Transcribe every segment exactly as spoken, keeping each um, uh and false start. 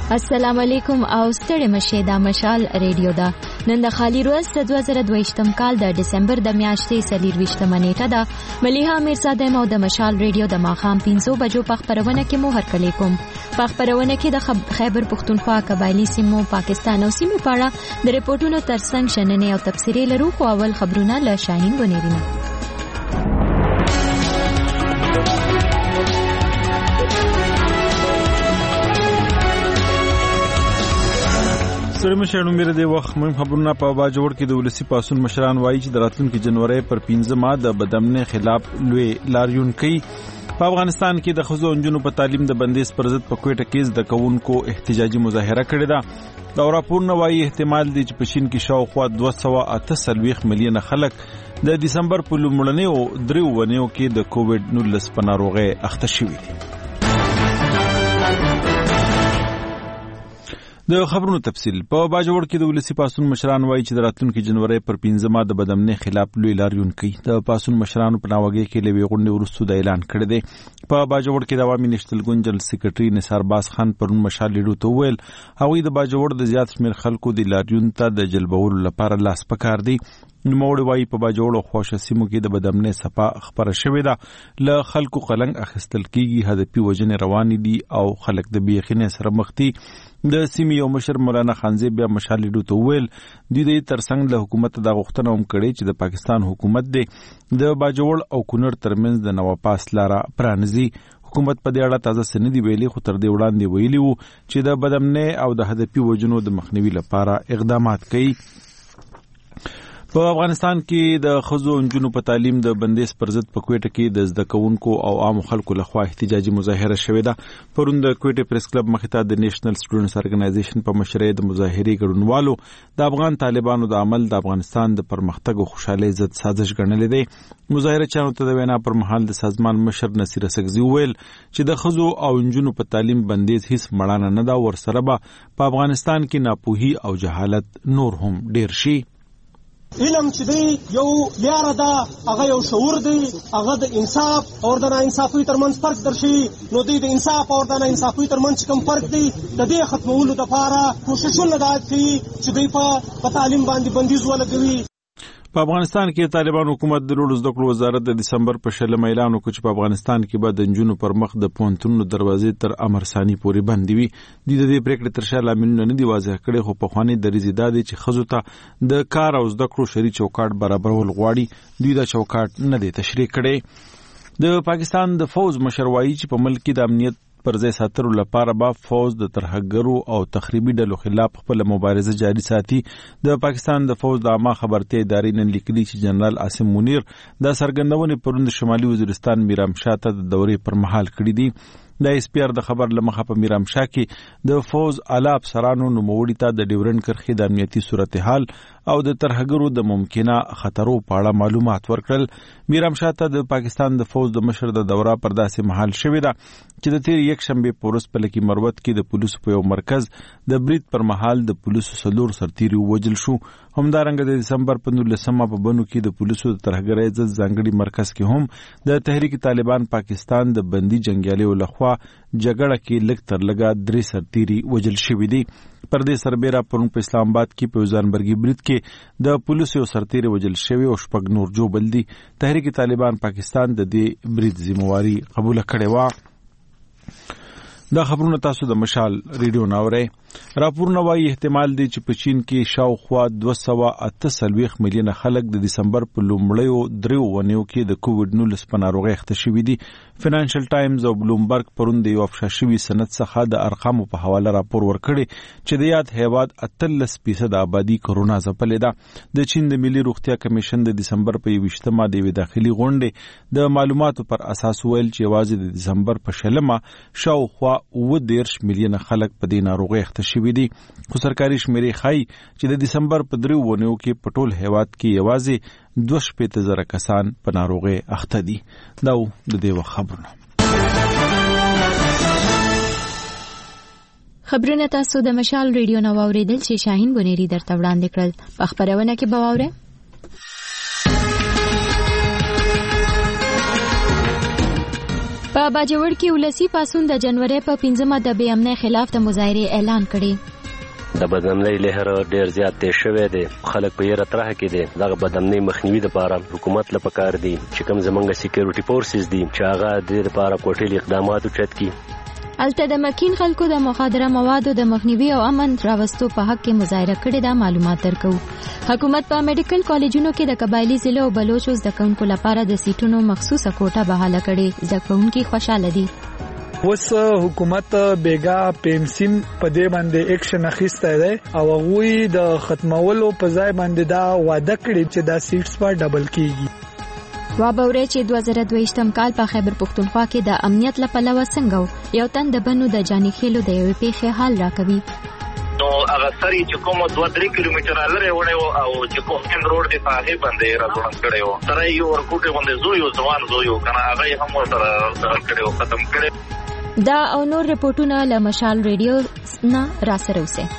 السلام علیکم او ستړي مشه دا مشال ریډیو دا نن د خالی روز د دوه زره دوه کال د ډسمبر د میاشتې سلیر وشتمه نیټه ده. مليها میرزاده مو د مشال ریډیو د ماخام پنځو بجو په خبرونه کې مو هرکلی کوم. په خبرونه کې د خیبر پختونخوا قبایلی سیمو پاکستان او سیمې پاړه د ریپورتونو ترڅنګ شننې او تفسیري لرو. خو اول خبرونه له شاهین بنيرینه. سره مشرانو مې د وخت مهم خبرونه په باجوړ کې د ولسی پاسون مشران وایي چې د راتلونکي جنوري پر پنځه ماه د بدامنۍ خلاف لوی لاریون کوي. په افغانستان کې د ښځو او نجونو په تعلیم د بندیز پر ضد په کوټه کې د کوونکو احتجاجي مظاهره کړې ده. دا راپور نوایي احتمال دی چې په چین کې شاوخوا دوه سوه اته څلوېښت میلیونه خلک د دسمبر په لومړنیو دریو ونیو کې د کووډ نولس په ناروغۍ اخته شوي دي. د خبرونو تفصیل. په باجوړ کې د ولسی پاسون مشران وایي چې د راتلونکي جنوري پر پنځه ماه د بدامنۍ خلاف لوی لاریون کوي. د پاسون مشرانو په ناوګۍ کې لوي غونډې وروسته د اعلان کړی دی. په باجوړ کې د عوامي نشتل ګوند جنرال سیکریټري نثار باز خان پرون مشال لیدو ته ویل هغوی د باجوړ د زیات شمېر خلکو د لاریون ته د جلبولو لپاره لاس پکار دی. نوموړي وایي په باجوړ او خوشه سیمو کې د بدامنۍ صفه خبره شوې ده. له خلکو قلنګ اخیستل کیږي، هدفي وژنې روانې دي او خلک د بېخینې سره مخ دي. د سیمې یو مشر مولانا خانزی بیا مشال لیدو ته ویل دوی د ترڅنګ له حکومت د غوښتنه هم کړې چې د پاکستان حکومت دی د باجوړ او کونړ ترمنځ د نواپاس لاره پرانیزي. حکومت په دې اړه تازه څه نه دي ویلي، خو تر دې وړاندې ویلي وو چې د بدامنۍ او د هدفي وژنو د مخنیوي لپاره اقدامات کوي. په افغانستان کې د ښځو او نجونو په تعلیم د بندیز پر ضد په کوټه کې د زده کوونکو او عامو خلکو لخوا احتجاجي مظاهره شوې ده. پرون د کوټه پریس کلب مخې ته د نیشنل سټوډنټس ارګنایزیشن په مشرۍ د مظاهرې ګډونوالو د افغان طالبانو د عمل د افغانستان د پرمختګ او خوشحالۍ ضد سازش ګڼلې دی. مظاهره چانو ته د وینا پر مهال د سازمان مشر نصیر سګزي ویل چې د ښځو او نجونو په تعلیم بندیز هیڅ مړانه نه ده، ورسره به په افغانستان کې ناپوهي او جهالت نور هم ډیر شي. علم چې دی یو لیاره ده، هغه یو شعور دی، هغه د انصاف او د ناانصافۍ ترمنځ فرق درشي. نو دوی د انصاف او د ناانصافۍ ترمنځ چې کوم فرق دی د دې ختمولو دپاره کوششونه دا کوي چې دوی په تعلیم باندې بندیز ولګوي. په افغانستان کې طالبان حکومت د لوړو زده کړو وزارت د دسمبر په شلمه اعلان وکړ چې په افغانستان کې به د نجونو پر مخ د پوهنتونونو دروازې تر امر ثاني پورې بندې وي. دوی د دې پرېکړې تر شا لاملونه نه دي واضح کړي، خو پخواني دریځ دا دی چې ښځو ته د کار او زده کړو شرعي چوکاټ برابرول غواړي. دوی دا چوکاټ نه دی تشریح کړی. د پاکستان د فوز مشر وایي چې په ملک کې د امنیت پر ځای ساتلو لپاره به فوز د ترهګرو او تخریبي ډلو خلاف خپل مبارزه جاري ساتي. د پاکستان د فوز د عامه خبرتیا ادارې نن لیکلي چې جنرال عاصم منیر د څرګندونې پرون د شمالي وزیرستان میرامشاه ته د دورې پر مهال کړي دي. د ایس پی آر د خبر لمخه په میرامشاه کې د فوز اعلی افسرانو نوموړي ته د ډیورنډ کرښې د امنیتي صورتحال او د ترهګرو د ممکنه خطرو په اړه معلومات ورکړل. میرامشاه ته د پاکستان د فوز د مشر د دوره پر داسې مهال شوې ده چې د تیر یک شنبه په ورځ په لکي مروت کې د پولیسو په یو مرکز د برید پر مهال د پولیسو څلور سرتیري ووژل شو. همدارنګه د دسمبر په نولسمه په بنو کې د پولیسو د ترهګرۍ ضد ځانګړي مرکز کې هم د تحریک طالبان پاکستان د بندي جنګیالیو لخوا جګړه کې لږ تر لږه درې سرتیري وژل شوي دي. پر دې سربیره پرون په اسلام آباد کې په ځانبرګي برید کې د پولیسو سرتیري وژل شوي او شپږ نور جوړ دي. تحریک طالبان پاکستان د دې برید ذمہواری قبول کړې و. دا خبرونه تاسو د مشال ریډیو ناورئ. راپورونه وایي احتمال دی چې په چین کې شاوخوا دوه سوه اته څلوېښت میلیونه خلک د دسمبر په لومړیو دریو ونیو کې د کووډ نولس په ناروغۍ اخته شوي دي. فینانشل ټایمز او بلومبرګ پرون د یو افشا شوي سند څخه د ارقامو په حواله راپور ورکړی چې د یاد هیواد اتلس فیصد آبادي کرونا ځپلې ده. د چین د ملي روغتیا کمیشن د دسمبر په یوویشتمه د یوې داخلي غونډې د معلوماتو پر اساس ویل چې یوازې د دسمبر په شلمه شاوخوا اووه دېرش میلیونه خلک په دې ناروغۍ اخته شوي دي. خو سرکاري شمیرې ښایي چې د دسمبر په دریو ونیو کې په ټول هیواد کې یوازې دوه شپېته زره کسان په ناروغۍ اخته دي. دا و د دې وخت خبرونه. خبرونه تاسو د مشال ریډیو نو اوریدل چې شاهین بنيري درته وړاندې کړل. په خبرونه کې به واورئ په باجوړ کې ولسی پاسون د جنوري په پنځمه د بې امنۍ خلاف د مظاهرې اعلان کړي. د بدامنۍ لهر ډیر زیات تیز شوی دی. خلک په یره تراه کې دي. دغه بدامنۍ مخنیوي لپاره حکومت له پکار دی چې کوم زمونږ سکیورټي فورسز دي چې هغه د دې لپاره کوټلي اقدامات وچت کړي. الته د مکین خلکو د مخادره موادو د مخنیوي او امن راوستو په حق کې مظاهره کړې ده. معلومات درکو. حکومت په میډیکل کالجونو کې د قبایلی ضلع او بلوچو زده کوونکو لپاره د سیټونو مخصوصه کوټه بحاله کړې. زده کوونکي خوشاله دي. اوس حکومت بیگا پیمسیم په دې باندې اکشن اخیسته دی او هغه د ختمولو په ځای باندې دا وعده کړی چې دا سیټس په ډبل کیږي. وابورې چې دوه زره دوه کال په خیبر پختونخوا کې د امنیت لپاره وسنګو یو تن د بنو د جانی خېلو د یو پیښه حال راکوي. نو هغه سری چې کوم دوه درې کیلومتره لري وړي او چې کوم روډ دی په هغه باندې راځون کړي وو. سره یو ورکوټه باندې زوی او ځوان زوی کنه هغه هم سره سره کړي او ختم کړي. دا او نور رپورټونه له مشال ریډیو نه را سره اوسه.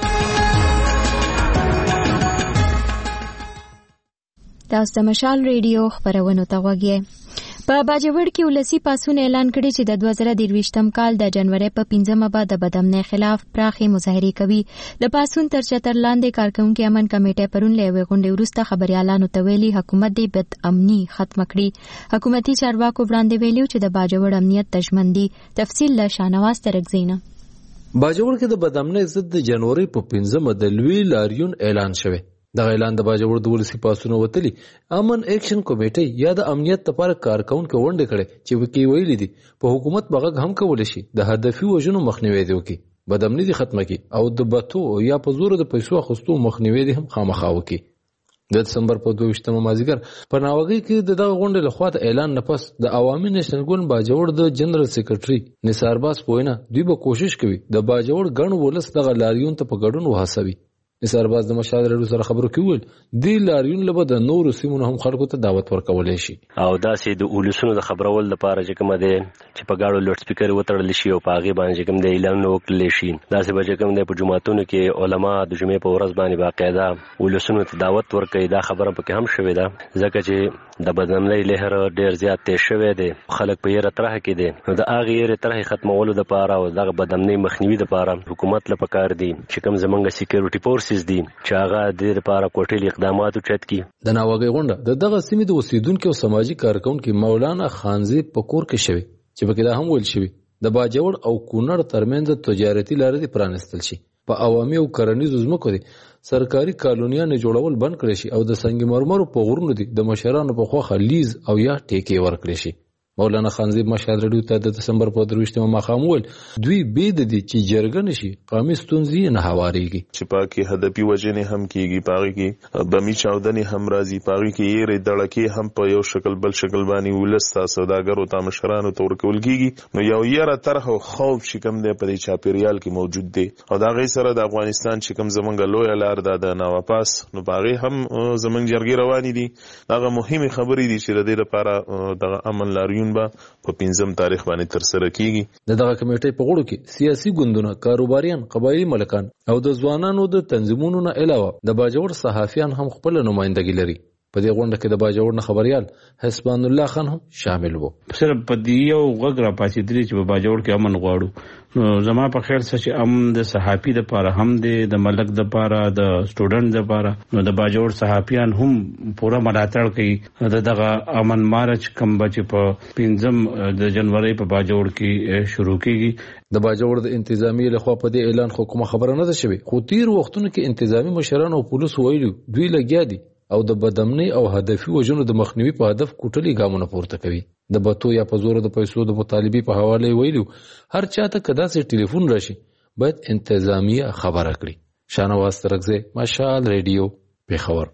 دا د مشال ریډیو خبرونه ته وګورئ. په باجوړ کې ولسی پاسون اعلان کړي چې د دوه زره درویشتم کال د جنوري په پنځمه بعد د بدامنۍ خلاف پراخي مظاهره کوي. د پاسون تر چتر لاندې کارکونکو امن کمیټه پرون له غونډې وروسته خبريالانو ته ویلي حکومت دې بد امني ختم کړي. حکومتي چارواکو وړاندې ویلي چې د باجوړ امنیت تشمندي. تفصیل له شانواز ترګزینه. باجوړ کې د بدامنۍ ضد د جنوري په پنځمه د لوی لاریون اعلان شوه. د اعلان د باجوړ د ولسی پاسونو وتلی امن اکشن کمیټه یا د امنیت لپاره کارکونکو ونډه کړي چې وکی ویلي دي په حکومت بغه هم کول شي د هدفي وژنو مخنیوي دی وکي بدامنۍ دي ختمه کی او د بتو یا په زور د پیسو اخستو مخنیوي دي هم خامخا وکي. د دسمبر په دوه مازیګر په ناوګي کې د دغه غونډې لخوا د اعلان نه پس د عوامي نېشنل ګوند باجوړ د جنرال سیکریټري نثار باس پوینه دوی به کوشش کوي د باجوړ ګڼ ولس دغه لاریون ته په ګډون وهڅوي. نثار باز د مشال ریډیو سره خبرو کوي دی لاریون لبه د نورو سیمونو هم خلکو ته دعوت ورکولای شي او داسې د اولسونو د خبرول لپاره چې کوم دی چې په گاډو لوډ سپیکر وتړل شي او په هغه باندې کوم دی اعلان وکړل شي. داسې به کوم دی په جمعهتونو کې علما د جمعې په ورځ باندې باقاعده اولسونو ته دعوت ورکړي. دا خبره پکې هم شوې ده ځکه چې د بدامنۍ لهر ډیر زیات تیز شوی دی. خلک په یره تراه کې دي. نو د هغه یره تراه ختمولو لپاره او دغه بدامنۍ مخنیوي لپاره حکومت لپاره کار دی چې کوم زمونږ سکیورټي فورسز دي چې هغه د دې لپاره کوټلي اقدامات وچت کړي. د ناوګي غونډه د دغه سیمې د اوسیدونکو او سماجی کارکونکو مولانا خانزی پکور کې شوی چې پکې دا هم ویل شوی د باجوړ او کونړ ترمنځ تجارتي لارې دي پرانستل شي. په عوامي او کرنیزو ځمکو دي سرکاري کالونیانه جوړول بند کړي شي او د سنگ مرمرو په غرونو دي د مشرانو په خوخه لیز او یا ټیکې ورکړي شي. مولانا خانزیب مشهد ریډیو ته د دسمبر په درویشتمه ماښام ویل دوی بید دي چې جرګه نشي قومي ستونزې نه هواريږي چې پاکي هدفي وجنې هم کیږي پاغي کې بمی چاودنې هم راځي پاغي کې یې دړکې هم په یو شکل بل شکل باندې ولستا سوداګرو ته مشرانو ته ورکول کیږي. نو یو یره طرح او خوف چې کوم دی په چاپیریال کې موجود دی او دا غي سره د افغانستان چې کوم زمونږ لوی لار د نواپاس نو پاغي هم زمونږ جرګې روانې دي. دا مهمه خبرې دي چې د دې لپاره د امن لاریون په پنځم تاریخ باندې تر سره کیږي. د دغه کمیټې په غړو کې سیاسي ګوندونه، کاروباریان، قبایلی ملکان او د ځوانانو د تنظیمونو نه علاوه د باجوړ صحافیان هم خپل نمائندګي لري. په دې غونډه کې د باجوړ نه خبريال حسبان الله خان هم شامل وو. صرف په دې یو غږ را پاتې درې چې په باجوړ کې امن غواړو. نو زما په خیال چې ام د صحافي د لپاره هم د ملک د لپاره د سټوډنټ د لپاره نو د باجوړ صحافیان هم پوره ملاتړ کوي. دغه امن مارچ کوم بچ په پنځم د جنوري په باجوړ کې شروع کیږي. د باجوړ د انتظامی له خوا په دې اعلان خو کومه خبره نه ده شوی، خو تیر وختونو کې انتظامی مشران او پولیس ویلو دوی لګیا دي او د بدامنۍ او هدفي وژنو د مخنیوي په هدف کوټلي ګامونه پورته کوي. د بتو یا په زور د پیسو د مطالبي په حواله ویلو هر چاته کدا سي ټلیفون راشي باید انتظامیه خبره کړي. شانواز ترګزه مشال ریډیو پیښور.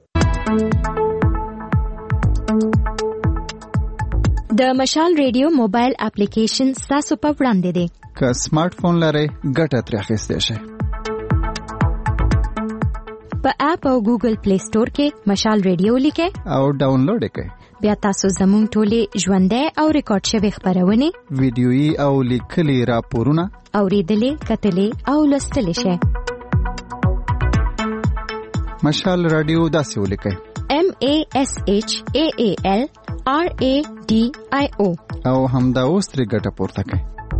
د مشال ریډیو موبایل اپلیکیشن تاسو په وړاندې دی. که سمارټ فون لرئ ګټه ترې اخیستی شئ. په اپ او ګوګل پلی سٹور کې مشال ریډیو لیکئ او ډاونلوډ کړئ. بیا تاسو زموږ ټولې ژوندۍ او ریکارډ شوی خبرونه، ویډیويي او لیکلي راپورونه اوریدلې، کتلې او لوستلې شئ. مشال رادیو داسې ولیکئ: M A S H A A L R A D I O او همدا اوس ترې ګټه پورته کړئ.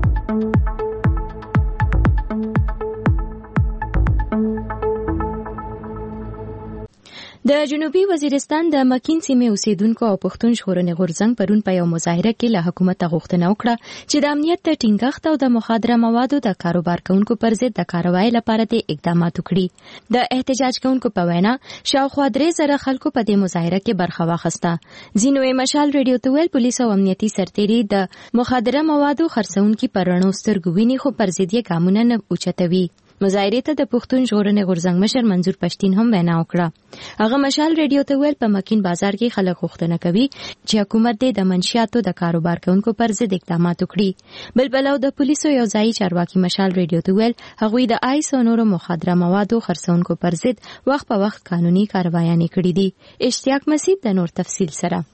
د جنوبي وزیرستان د مکین سیمې اوسیدونکو او پښتون ژغورنې غورځنګ پرون په یو مظاهره کې له حکومت غوښتنه وکړه چې د امنیت د ټینګښت او د مخدره موادو د کاروبار کوونکو پر ضد د کاروایی لپاره د اقدامات وکړي. د احتجاج کوونکو په وینا شاوخوا درې زره خلکو په دې مظاهره کې برخه واخیسته. ځینو یې مشال ریډیو ته ویل پولیس او امنیتي سرتېري د مخدره موادو خرڅونکي پر رڼو سترګو ویني، خو پر ضد یې ګامونه نه اوچتوي. مظاهرې ته د پښتون ژغورنې غورځنګ مشر منظور پښتين هم وینا وکړه. هغه مشال ریډیو ته ویل په مکین بازار کې خلک غوښتنه کوي چې حکومت د منشیاتو د کاروبار کوونکو پر ضد اقدامات وکړي. بل بل د پولیسو یو ځای چارواکي مشال ریډیو ته ویل هغوی د آیس او نورو مخدره موادو خرڅونکو پر ضد وخت په وخت قانوني کاروایانې کړې دي. اشتیاق مسیب د نور تفصیل سره.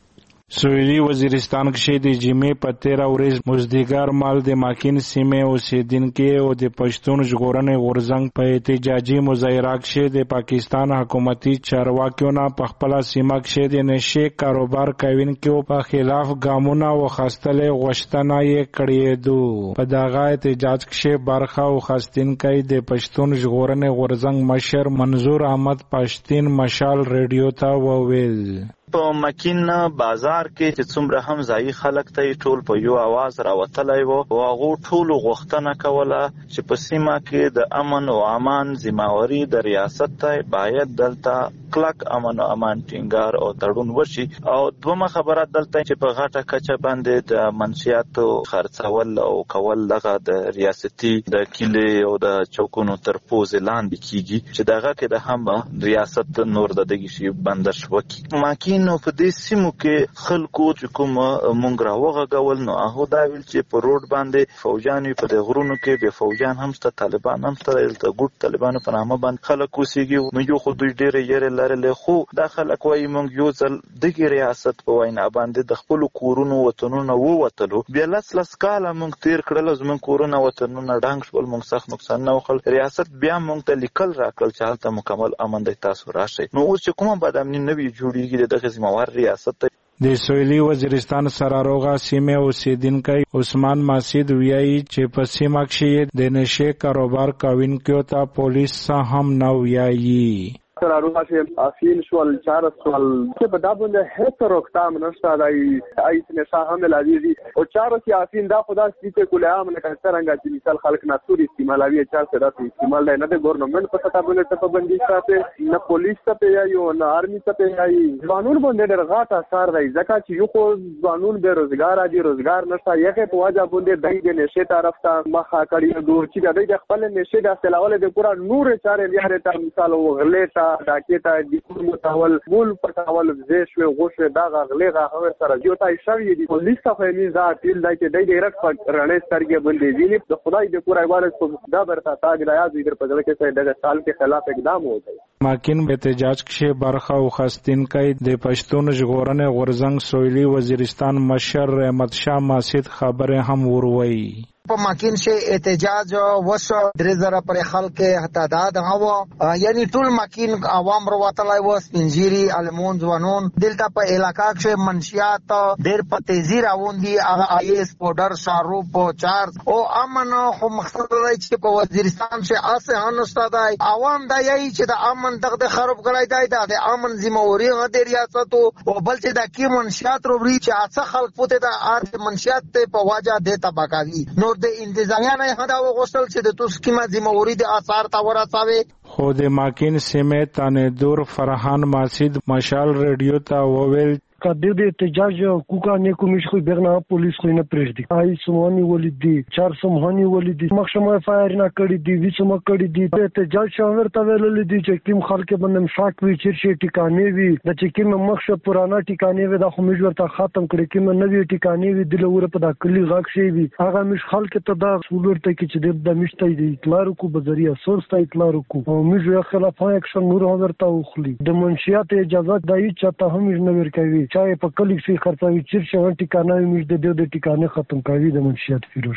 سویلی وزیرستان کې د جمعې په تیره ورځ مزدګار مال د ماکین سیمې اوسیدونکو او د پښتون ژغورنې غورځنګ په احتجاجي مظاهره کې د پاکستان حکومتي چارواکیو نه په خپل سیمه کې د نشې کاروبار کوونکو په خلاف ګامونه واخیستل غوښتنه یې کړې ده. په دغه احتجاج کې برخه واخیستونکي د پښتون ژغورنې غورځنګ مشر منظور احمد پښتين مشال ریډیو ته وویل په مکین بازار کې چې څومره هم ځای خلک ته ټول په یو आवाज راوتلای وو او هغه ټول غوښتنه کوله چې په سیمه کې د امن او امان ذمہواری د ریاست ته باید دلته کلک امن او امان ټینګار او تړون وشي. او دومره خبره دلته چې په غاټه کچه باندې د منشیاتو خرڅول او کول لغه د ریاستي د کلی او د چوکونو تر پوزې لاندې کیږي چې دغه کې د هم ریاست نور د دغه شی بندش وکي. ماکین نو په دې سیمو کې خلکو چې کوم مونږ راوغږول نو هغه دا ویل چې په روډ باندې فوجان په د غرونو کې به فوجان هم ست طالبان هم ست د ګوت طالبانو په نامه باندې خلک اوسېږي. نو یو خو دوی ډېر یې لرل خو دا خلک وایي مونږ یو ځل دغه ریاست په وینا باندې د خپل کورونو وطنونو ووتلو بیا لاس لاس کاله مونږ تیر کړل زمون کورونه وطنونه ډنګ شول مونږ سخت نقصان نه وکړ. ریاست بیا مونږ ته لیکل راکړل چې حالت مکمل امن دی تاسو راشئ. نو اوس چې کومه بدامنی نوی جوړیږي د ذمہوار ریاست د سویلی وزیرستان سراروغه سیمه اوسیدونکي عثمان ماسید ویایي چې په سیمه کې د نشه کاروبار کوونکو ته پولیس هم نه ویایي. سراروغه چې افیل شول چار سوال چې په دابند هیڅ روکتام نشته دای ایت نشه هم لذي او چار چې افین دا خدا سپیته کوله عام نه څنګه چې مثال خلک ناتور استعمالوي چار څه راځي استعمال نه د ګورنمنت په ستا باندې ته پابندي ساتي نه پولیس ته یو نه آرمي ته یي قانون باندې درغاټه اثر دی ځکه چې یو خو قانون به روزګار دي روزګار نشته یغه په واجب باندې دای د نشه طرف ته مخه کړی دوه چې د خپل نشه د استعمال د پورا نور چارې بیا ته مثال وغلې داکیتا د کوم تاول مول پټاول زیشو غوښه دا غلېغه هغه سره یو تای شوی دی پولیس ته فهمي ذات دل دای چې دای ډیرکټ په رڼې سترګې باندې ویني د خدای د پورای عبارت دا برته تاج راځي در په ځل کې د سال کې خلاف اقدام وکړي. ماکین په احتجاج کې برخه واخیستونکي د پښتون ژغورنې غورځنګ سویلی وزیرستان مشر احمد شاه ماسید خبره هم وروي. په ماکین شي احتجاج وشو درې زره پر خلک تعداد هوا یعنی ټول ماکین عوام وروتلای و سپینجيري المون ځوانون دلته په علاقہ کې منشیات ډېر په تیزی راوندي هغه آیس پاوډر شاروپ چارج او امن خو مقصد دی چې په وزیرستان کې اسه هنسته دی عوام دا یی چې د امن دغه خراب کړای دی د امن ذمہواری د ریاست او بل چې د کی منشیات وروړي چې اڅه خلک پته د ارت منشیات ته په واجه د تباکاوی نو د انتظامیه نه هدا وغوښتل چې د توس کیمه ذمہواری د آثار تا ورساوي. خو د ماکین سیمه تانه دور فرحان ماسید مشال ریډیو ته وویل کدی د احتجاج کوکا نه کومش خو برنه پولیس خو نه پرېږدي آی سمونی ولیدي چار سمونی ولیدي مخشمه فایر نه کړی دی وسم کړی دی د احتجاج شاور ته ویل دي چې کیم خلک باندې شاک وی چیرشي ټیکانې وی د چې کیم مخشه پرانا ټیکانې وی د خو مجبور ته ختم کړی کیم نوې ټیکانې وی د لور په د کلی غاک شي وی هغه مش خلک ته دا سولور ته کې چې د مشته دی اطلاع کو بذریعہ سورس ته اطلاع کو او مجبور خلاف اکشن نور ورته وخلی د منشیات اجازه دای چاته هم نه ورکوي چای په کلی کې خرڅوي چیرشي ټیکانې مش د دې د ټیکانې ختم کوي د منشیات فیروز شي.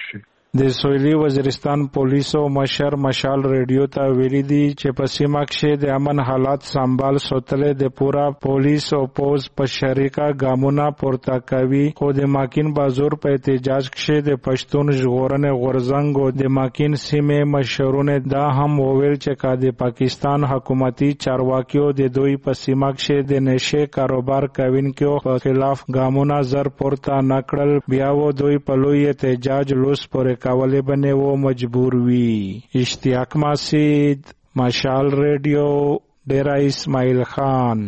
د سویلي وزیرستان پولیسو مشر مشال ریډیو ته ویلي دي چې په سیمه کې د امن حالات سنبال ساتل د پورا پولیس او پوز په شریکه ګامونه پورته کوي. خو د ماکین بازور په احتجاج کې د پښتون ژغورنې غورځنګ او د ماکین سیمې مشرونه دا هم وویل چې کا د پاکستان حکومتي چارواکیو د دوی په سیمه کې د نشه کاروبار کوونکو په خلاف ګامونه زر پورته نکړل بیا و دوی په لوی احتجاج لوس پورې کولې بنه و مجبور وی. اشتیاق ماسید، مشال ریډیو، ډیرا اسماعیل خان.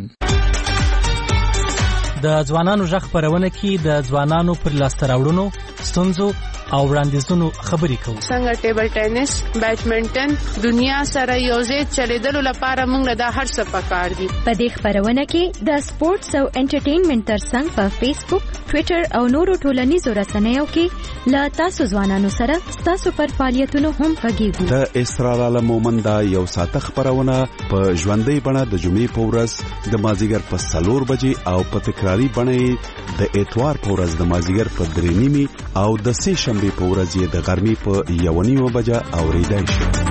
د ځوانانو ژغ خپرونه کې د ځوانانو پر لاسته راوړنو، ستونزو او وړاندیزونو خبرې کوو. څنګه ټیبل ټینس، بیډمنټن دنیا سره یوځای چلیدلو لپاره موږ دا هر څه پکار دي. په دې خبرونه کې د سپورتس او انټرټینمنټ ترڅنګ په فیسبوک، ټویټر او نورو ټولنیزو رسنیو کې له تاسو ځوانانو سره تاسو پر فعالیتونو هم غږیږو. د اسرار عالم مومند یو ساعت خبرونه په ژوندۍ بڼه د جمعې په ورځ د مازیګر په څلور بجې او په تکراری بڼه د اتوار په ورځ د مازیګر په درې نیمې او د سه شنبه په ورځ یې د غرمې په یو نیمه بجه اوریدای شي.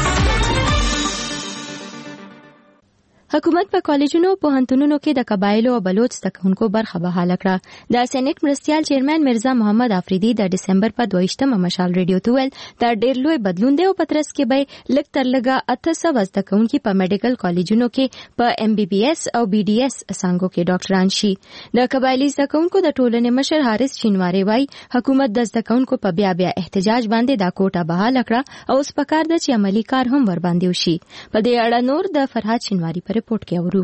حکومت په کالجونو او پوهنتونونو کې د قبایلو او بلوچ زدهکوونکو برخه بحاله کړه. د سېنات مرستیال چیرمن مرزا محمد افریدي د دسمبر په دویشتمه مشال ریډیو ته ویل دا ډېر لوی بدلون دی او په ترڅ کې به لږ تر لږه اته سوه زدهکوونکي په میډیکل کالجونو کې په ایم بي بي اس او بي ډي اس څانګو کې ډاکټران شي. د قبایلي زدهکوونکو د ټولنې مشر حارث شینواری وایي حکومت د زدهکوونکو په بیا بیا احتجاج باندې دا کوټه بحاله کړه او اوس پکار ده چې عملی کار هم ور باندې وشي. په دې اړه نور د فرهاد شینواری پر رپورټ کې اورو.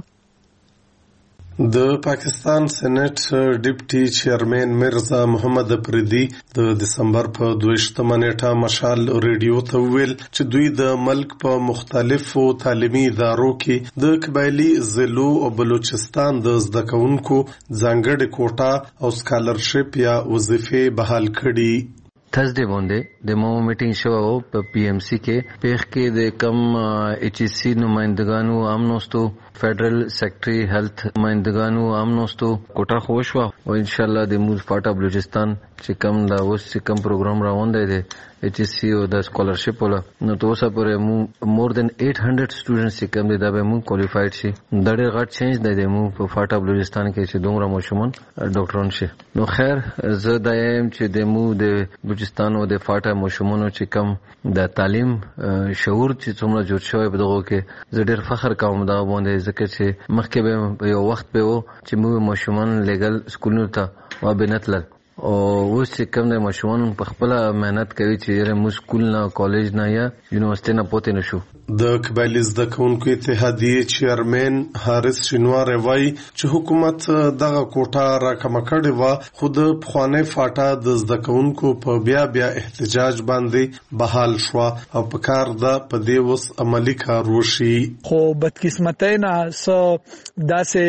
د پاکستان سېنات ډیپټي چیرمن مرزا محمد افریدي د دسمبر په دویشتمه نیټه مشال ریډیو ته ویل چې دوی د ملک په مختلفو تعلیمي ادارو کې د قبایلی ضلعو او بلوچستان د زدهکوونکو ځانګړې کوټه او سکالرشپ یا وظیفې بحال کړي. تھرسڈے باندې د مو میټینګ شو او په پی ایم سی کې پیښ کې د کم ایچ ای سی نمائندگانو امنوستو فیڈرل سیکرٹری هیلث نمائندگانو امنوستو کوټه خوش وا او ان شاء الله د موږ فاټا بلوچستان چې کم دا اوس چې کم پروګرام راوند دی ایچ ای سی او د سکالرشپ ولا نو تاسو پرې مو مور دین eight hundred سټوډنټس چې کم دي دا به مو کوالیفاید شي. دا ډېر غټ چینج دی د مو په فاټا بلوچستان کې چې دومره مشمون ډاکټران شي. نو خیر زه دا یم چې د مو د بلوچستان او د فاټا مشمونو چې کم د تعلیم شعور چې څومره جوړ شوی په دغه کې زه ډېر فخر کوم دا باندې ځکه چې مخکې به یو وخت به و چې مو مشمون لیګل سکولونو ته و بنتل او اوس چې کوم د مشمون په خپل مهنت کوي چې مو سکول نه کالج نه یا یونیورسيټي نه پوتې نشو. د قبایلی زدهکوونکو اتحادیې چیرمن حارث شینواری وایي چې حکومت دغه کوټه راکمه کړې وه خو د پخوانۍ فاټا د زدهکوونکو په بیا بیا احتجاج باندې بحال شوه او په کار ده په دې اوس عملي کار وشي. خو بدقسمتۍ نه څه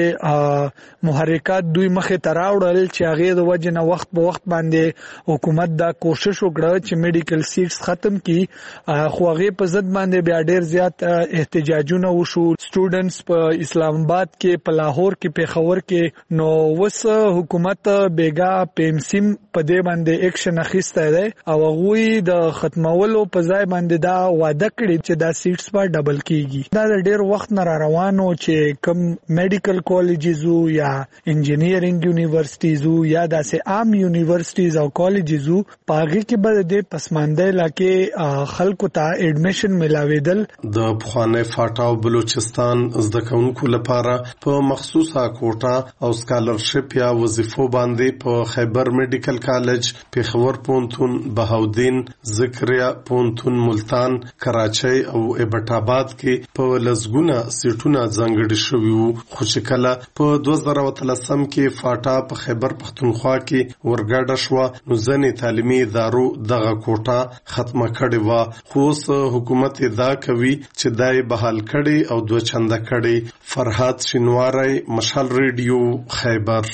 داسې محرکات دوی مخې ته راوړل چې هغې د وجې نه وخت په وخت باندې حکومت دا کوشش وکړه چې میډیکل سیټس ختم کړي خو هغې په ضد باندې بیا ډېر زیات احتجاجونه وشو. سټوډنټس په اسلام آباد کې په لاهور کې پیښور کې نو وس حکومت بیګا پیمسیم په دې باندې اکشن اخیسته دی او هغوی د ختمولو په ځای باندې دا وعده کړی چې دا سیټس به ډبل کیږي. دا د ډېر وخت نه را روانو چې کم میډیکل کالجز یا انجینیرینګ یونیورسيټیز یا داسې عام یونیورسيټیز او کالجز په هغه کې به د پسمانده علاقې خلکو ته اډمیشن ملاویدل. د پخوانۍ فاټا او بلوچستان زدهکوونکو لپاره په مخصوصه کوټه او سکالرشپ یا وظیفو باندې په خیبر میډیکل کالج، پیښور پوهنتون، بهاودین، ذکریا پوهنتون ملتان، کراچۍ او ایبټ آباد کې په لسګونه سیټونه ځانګړي شوي وو خو چې کله په دوه زره اتلسم کې فاټا په خیبر پښتونخوا کې ورګډه شوه نو ځینې تعلیمي ادارو دغه کوټه ختمه کړې وه خو اوس حکومت دا کوي چې دای بحال کړي او دوه چنده کړي. فرهاد شینواری، مشال ریډیو، خیبر.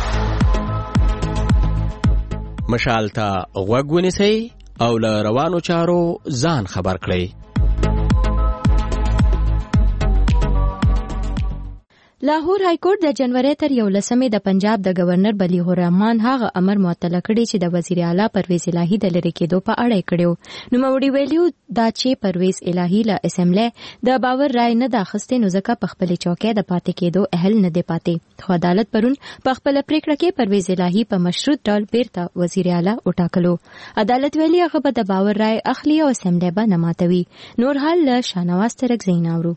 مشال ته غوږ ونیسئ او له روانو چارو ځان خبر کړئ. لاهور های کورټ د جنوري تر یولسمې د پنجاب د گورنر بلیغ الرحمن هغه امر معطل کړی چې د وزیر اعلی پرویز الهی د لری کېدو په اړه کړیو. نو موري ویلیو دا چې پرویز الهی له اسمبلی د باور رائے نه د اخستې نو ځکه په خپل چوکۍ د پاتې کېدو اهل نه دی پاتې. خو عدالت پرون په خپل پریکړه کې پرویز الهی په مشروط ډول بیرته وزیر اعلی وټاکلو. عدالت ویلي هغه به د باور رائے اخلي او اسمبلی به نه ماتوي. نور حال له شانواز ترک زیناورو.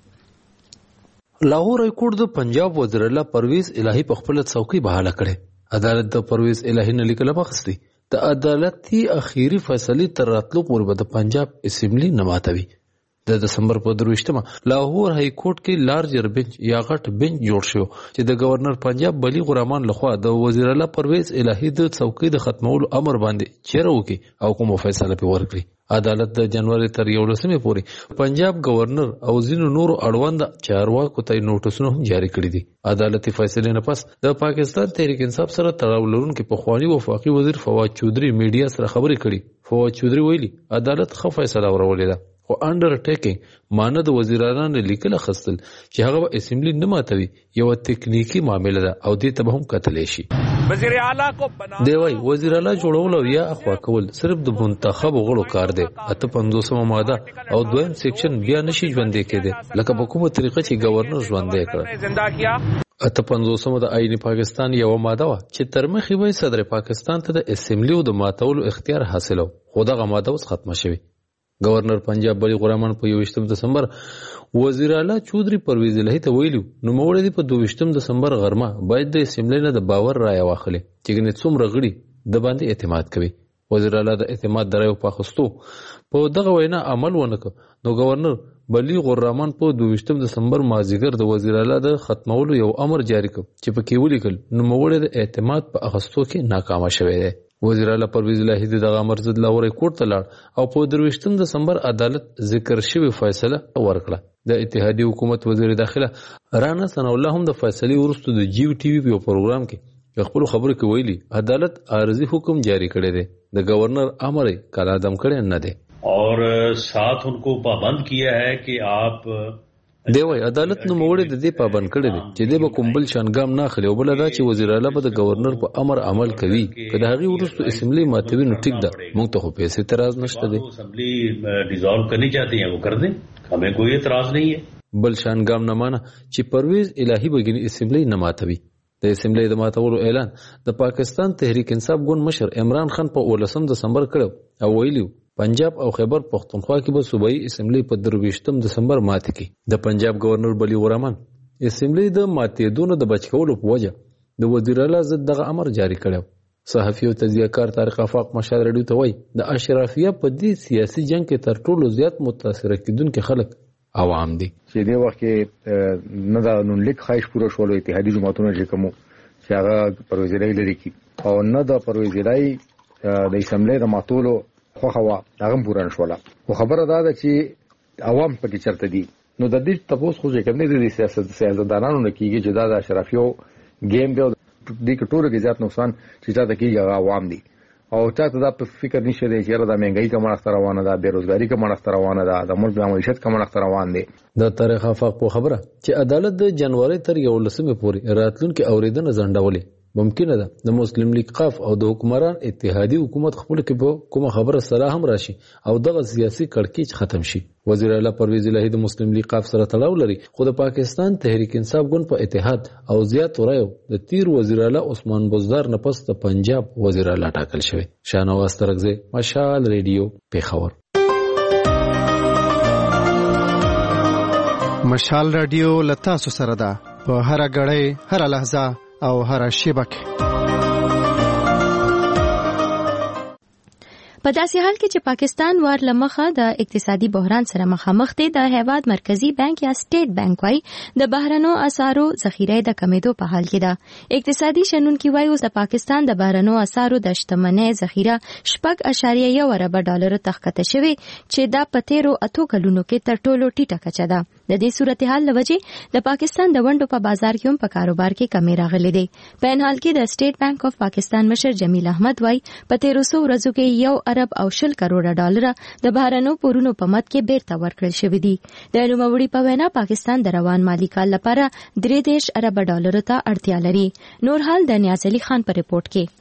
لاهور های کورټ د پنجاب وزیر اعلی پرویز الهی په خپل څوکۍ بحاله کړي. عدالت د پرویز الهی نه لیکل مخستي د عدالتي اخیری فیصله تر راتلو پورې به د پنجاب اسمبلی نه ماتوي. د دسمبر په درویشتمه لاهور های کورټ کې لارجر بنچ یا غټ بنچ جوړ شو چې د گورنر پنجاب بلیغ الرحمن لخوا د وزیر اعلی پرویز الهی د څوکۍ د ختمولو امر باندې چیرې وکړي او کوم فیصله په ورکړي. عدالت د جنوري تر یولسمې پورې پنجاب گورنر او ځینو نورو اړوند چارواکو ته نوټسونه هم جاری کړي دي. عدالتي فیصلې نه پس د پاکستان تحریک انصاف سره تړاو لرونکي پخوانی وفاقي وزیر فواد چودري میډیا سره خبرې کړي. فواد چودري ویلي عدالت ښه فیصله ورولې ده خو انډر ټیکنګ مانه د وزیرانو لیکل خستل چې هغه به اسمبلی نه ماتوي یو تکنیکی معاملې ده او دې ته به هم کتل شي. وزیر اعلی کو بنا دی وای وزیر اعلی جوړول او یا اخوا کول صرف د منتخب غړو کار دی. اته پنځوسمه ماده او دویم سیکشن بیا نشي ژوندې کېده لکه په کومه طریقه چې گورنر ژوندې کړ. اته پنځوسمه د آئین پاکستان یو ماده وا چې تر مخې وای صدر پاکستان ته د اسمبلی او د ماتولو اختیار حاصلو خو دغه ماده اوس ختمه شوه. گورنر پنجاب بلیغ الرحمن په یوویشتم دسمبر وزیر اعلی چودري پرویز الهی ته ویلو نو موړ دي په دوویشتم دسمبر غرمه باید د اسمبلی نه د باور رائے واخلي چې ګنې څومره غړي د باندې اعتماد کوي. وزیر اعلی د اعتماد درایو پاخستو په دغه وینا عمل ونکړ. نو گورنر بلیغ الرحمن په دوویشتم دسمبر مازیګر د وزیر اعلی د ختمولو یو امر جاری کړ چې په کې ولیکل نو موړ د اعتماد په اخستو کې ناکامه شوه دی. وزیر اعلی پرویز الهی دغه امر ضد لاهور کورټ ته لاړ او په درویشتم دسمبر عدالت ذکر شوی فیصله ورکړه. د اتحادیه حکومت وزیر داخله رانا ثنا الله هم د فیصلې وروسته د جیو ټي وی په پروګرام کې خپل خبرو کې ویلي عدالت عارضی حکم جاری کړی دی د گورنر امر کالعدم کړی نه دی اور ساتھ ان کو پابند کیا ہے کہ آپ دی وای عدالت نو موړ د دې پابند کړی دی چې د بکومبل شانګام نه خلی او بل دا چې وزیر اعلی به د گورنر په امر عمل کوي. که د هغه ورستو اسمبلی ماتوي نو ټیک ده موږ ته خو پیسې اعتراض نشته دی. اسمبلی ډیزالو کرنی چاہتے ہیں وہ کر دیں ہمیں کوئی اعتراض نہیں ہے. بل شانګام نه مانه چې پرویز الهی بګنی اسمبلی نه ماتوي. د اسمبلی د ماتولو اعلان د پاکستان تحریک انصاف ګوند مشر عمران خان په ولسم دسمبر کړو او ویلو پنجاب او خیبر پختونخوا کې به صوبایي اسمبلی په درویشتم دسمبر ماتې کی. د پنجاب گورنر بلیغ الرحمن اسمبلی د ماتېدونو د بچ کولو په وجه د وزیر اعلی ضد دغه امر جاری کړو. صحافي او تجزیه‌کار طارق آفاق مشال رادیو ته وایي د اشرافیه په دې سیاسي جنگ کې تر ټولو زیات متاثر کیدونکو خلک عوام دي چې د وخت کې نه دا نن لیک خواهش پوره شول اتحادیه جماعتونو چې کوم چې هغه پرویز الهی لري کی او نه د پرویز الهی د اسمبلی د ماتولو خو خوا هغه پوره نشوله. خو خبره دا ده چې عوام پکې چرته دي نو د دې تاسو خو ځکه نه د سیاست سیاستدانانو نه کیږي چې دا د اشرافیو گیم دی او د ټولو کې زیات نقصان چې چاته کیږي هغه عوام دي او چاته دا په فکر نشي دی چې دا مهنګای کومه اختر روانه ده بیروزګاری کومه اختر روانه ده د ملک د معیشت کومه اختر روان دي. د تاریخ افاق په خبره چې عدالت د جنوري تر یولسمې پورې راتلونکي اوریدنه ځنډولې ممکنه ده د مسلم لیگ قاف او د حکمران اتحادی حکومت خپل کې به کومه خبره سره هم راشي او دغه سیاسي کړکېچ ختم شي. وزیر اعلی پرویز الهی د مسلم لیگ قاف سره تړاو لري خو د پاکستان تحریک انصاف ګوند په اتحاد او زیات رایو د تیر وزیر اعلی عثمان بزدار نه پس د پنجاب وزیر اعلی ټاکل شوی. شانواز ترکزی مشال ریډیو پیښور. مشال رادیو لتا سره ده په هر غړې هر لحظه او هر شیبه کې. په داسې حال کې چې پاکستان وار لمخه د اقتصادي بحران سره مخامخ دی د هیواد مرکزی بانک یا سټیټ بانک وايي د بهرنو اسعارو ذخیره د کمیدو په حال کې ده. اقتصادي شنونکي وايي اوس د پاکستان د بهرنو اسعارو د شتمنۍ ذخیره شپږ اشاریه یو ارب ډالر تخکته شوی چې دا په تیرو اتو کلونو کې تر ټولو ټیټه کچه ده. د دې صورتحال لوجې د پاکستان د ونډو په بازار کې هم په کاروبار کې کمی راغلې ده. په ان حال کې د سټیټ بانک اف پاکستان مشر جمیل احمد وايي په تیرو سو ورځو کې یو ارب او شل کروڑه ډالر د بهرنیو پورونو په مد کې بیرته ورکړل شوې دي. د نوموړي په وینا پاکستان د روان مالی کال لپاره درې دېرش ارب ډالر ته اړتیا لري. نور حال د نیاز علي خان په ریپورت کې.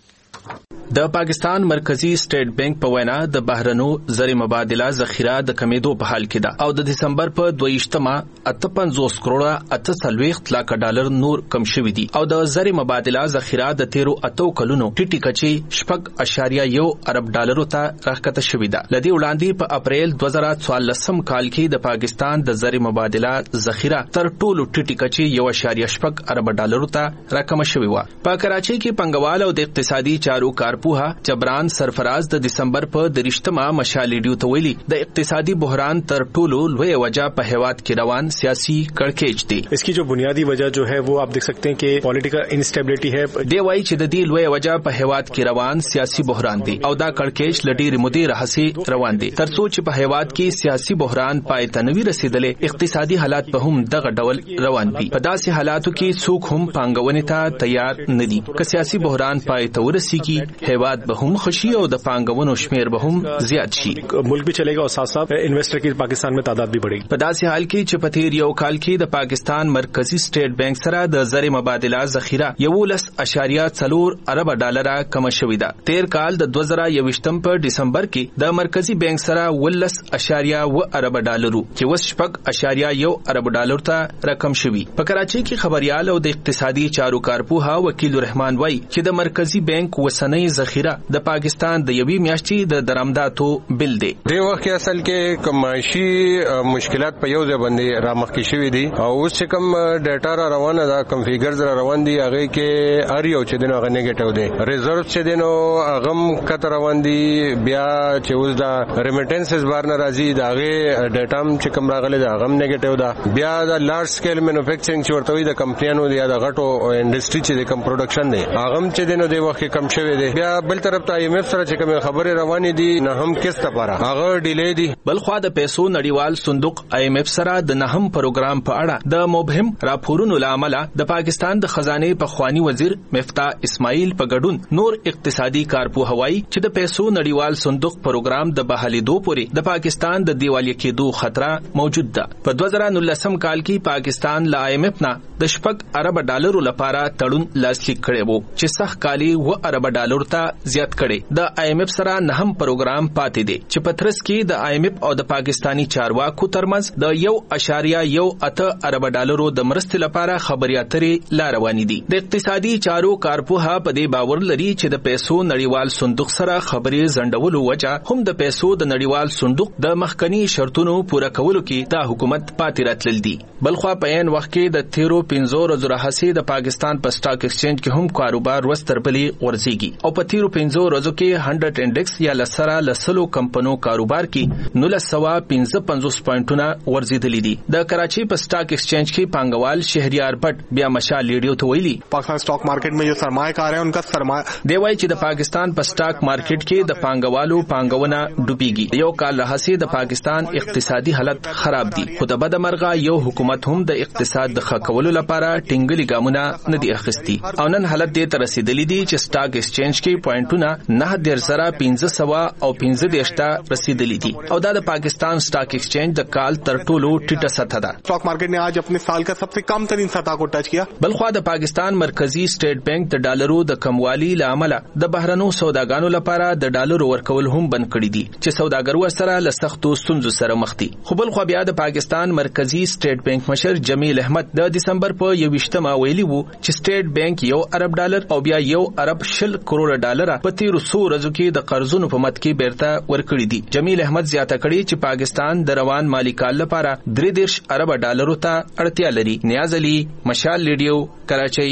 د پاکستان مرکزی سټیټ بانک په وینا د بهرنو زر مبادله ذخیره د کمیدو په حال کې ده او د دسمبر په دویشتمه اته پنځوس کروڑه اته څلوېښت لاکه ډالر نور کم شوي دي او د زر مبادله ذخیره د تیرو اتو کلونو ټیټی کچي شپږ اشاریه یو ارب ډالرو ته راښکته شوې ده. لدی وړاندې په اپریل دوه زره څوارلسم کال کې د پاکستان د زر مبادله ذخیره تر ټولو ټیټی کچي یو اشاریه شپږ ارب ډالرو ته راکم شوې و. په کراچۍ کې پنګوال او د اقتصادي چارو کارپوها جبران سرفراز د دسمبر په درشتمه مشال ریډیو ته ویلي د اقتصادي بحران تر ټولو لوی وجہ په هیواد کې روان سیاسي کړکېچ دی. इसकी जो बुनियादी वजह जो है वो आप देख सकते हैं कि पॉलिटिकल इंस्टेबिलिटी है. دی وایي چې د دې لوی وجہ په هیواد کې روان سیاسي بحران دی او دا کړکېچ لډيري مودې راهسي روان دي تر څو چې په هیواد کې سیاسي بحران پای ته نوي رسیدلې اقتصادي حالات په هم دغه ډول روان دي. په داسې حالاتو کې څوک هم پانګونې ته تیار نه دي. که سیاسي بحران پای ته ورسیږي هیواد به هم خوشي او د پانګونو شمیر به هم زیات شي. ملک भी चलेगा और साथ साथ इन्वेस्टर की पाकिस्तान में तादाद भी बढ़ेगी. په داسې حال کې چې په تیر یو کال کې د پاکستان مرکزی سټیټ بانک سره د زر مبادله ذخیره یولس اشاریه څلور ارب ډالر کم شوې ده. تیر کال د دوه زره یوویشتم په دسمبر کې د مرکزی بانک سره ولس اشاریه و ارب ډالرو چې وس شپږ اشاریه یو ارب ډالر ته رقم شوی. په کراچۍ کې خبريال او د اقتصادي چارو کارپوها وکیل الرحمن وای چې د مرکزی بانک وسنۍ ذخیره د پاکستان د یوې میاشتې د درآمداتو بل دی. د وخت کې اصل کې کمایشي مشکلات په یو ځای باندې رامخکې شوې دي او اوس چې کوم ډیټا را روانه ده کوم فیګرز را روان دي هغه کې ار یو چې دنه هغه نیگیټیو دی. ریزرو چې دنه هغه کتر روان دي بیا چې اوس دا ریمیټنسز بار نه راځي دا هغه ډیټا چې کوم راغلي دا هغه نیگیټیو ده. بیا دا لارج سکیل مینوفیکچرینګ چې ورته وي د کمپنیانو دی د غټو انډستری چې د کم پروډکشن دی هغه چې دنه د وخت کې کم شوی دی. بیا بل طرف ته ایم ایف سره چې کوم خبره روانې دي نه هم کس لپاره هغه ډیلی دي. بل خو د پیسو نړیوال صندوق ایم ایف سره د نهم پروګرام په اړه د مبهم راپورونو لامل د پاکستان د خزانه په خوانی وزیر مفتاح اسماعیل په ګډون نور اقتصادي کارپوه هوایی چې د پیسو نړیوال صندوق پروګرام د بحالېدو پورې د پاکستان د دیوالي کېدو خطر موجود ده. په دوه زره نولسم کال کې پاکستان له ایم ایف نه د شپږ ارب ډالرو لپاره تړون لاسلیک کړی وو چې سخت کالي و ارب ډالر ته زیات کړي. د ایم ایف سره نهم پروګرام پاتې دی چې پترس کې د ایم ایف او د پاکستانی چارواکو ترمنځ د یو اشاریه یو اته ارب ډالرو د مرستې لپاره خبري اترې لا روانې دي. د اقتصادي چارو کارپوها په دې باور لري چې د پیسو نړیوال صندوق سره خبري زندولو وجه هم د پیسو د نړیوال صندوق د مخکنی شرطونو پوره کولو کې د حکومت پاتې راتلل دي. بلخو په عین وخت کې د تیرو پنځو ورځو راهسي د پاکستان په سٹاک ایکسچینج کې هم کاروبار وستربلې ورزيږي او په تیرو پنځو ورځو کې هنډرډ انډیکس یا لسره لسلو کمپنو کاروبار کې نولس سوه پنځه پنځوس پوینټونه ورزيدلې دي. د کراچۍ په سٹاک ایکسچینج کې پانګوال شهریار بټ بیا مشال ریډیو ته ویلي پاکستان سٹاک مارکیٹ میں جو سرمایہ کار ہیں ان کا سرمایہ دی وایي چې د پاکستان په سٹاک مارکیټ کې د پانګوالو پانګونه ډوبېږي. یو کال راهسي د پاکستان اقتصادي حالت خراب دي خو د بد مرغه یو حکومت هم د اقتصاد د ښه کولو لپاره ټینګلي ګامونه نه دي اخیستي او نن حالت دې ته رسیدلی دي چې سٹاک ایکسچینج کې پوینټونه نه ډیر زره پنځه سوه او پنځه دېرش ته رسیدلی دي او دا د پاکستان سٹاک ایکسچینج د کال تر ټولو ټیټه سطح ده. स्टॉक मार्केट ने आज अपने साल का सबसे कम तरीन सतह को टच किया. بلخو د پاکستان مرکزی سټیټ بانک د ډالرو د کموالي لامل د بهرنو سوداګانو لپاره د ډالرو ورکول هم بند کړی دي چې سوداګرو سره له سختو ستونزو سره مخ دي. خو بلخو بیا د پاکستان مرکزی سټیټ بانک مشر جمیل احمد د دسمبر په یوویشتمه ویلي وو چې سټیټ بانک یو ارب ډالر او بیا یو ارب شل کروڑه ډالر په تیرو څو ورځو کې د قرضونو په مد کې بیرته ورکړي دي. جمیل احمد زیاته کړي چې پاکستان د روان مالی کال لپاره درې دېرش ارب ډالرو ته اړتیا لري. نیاز علي مشال ریډیو کراچۍ.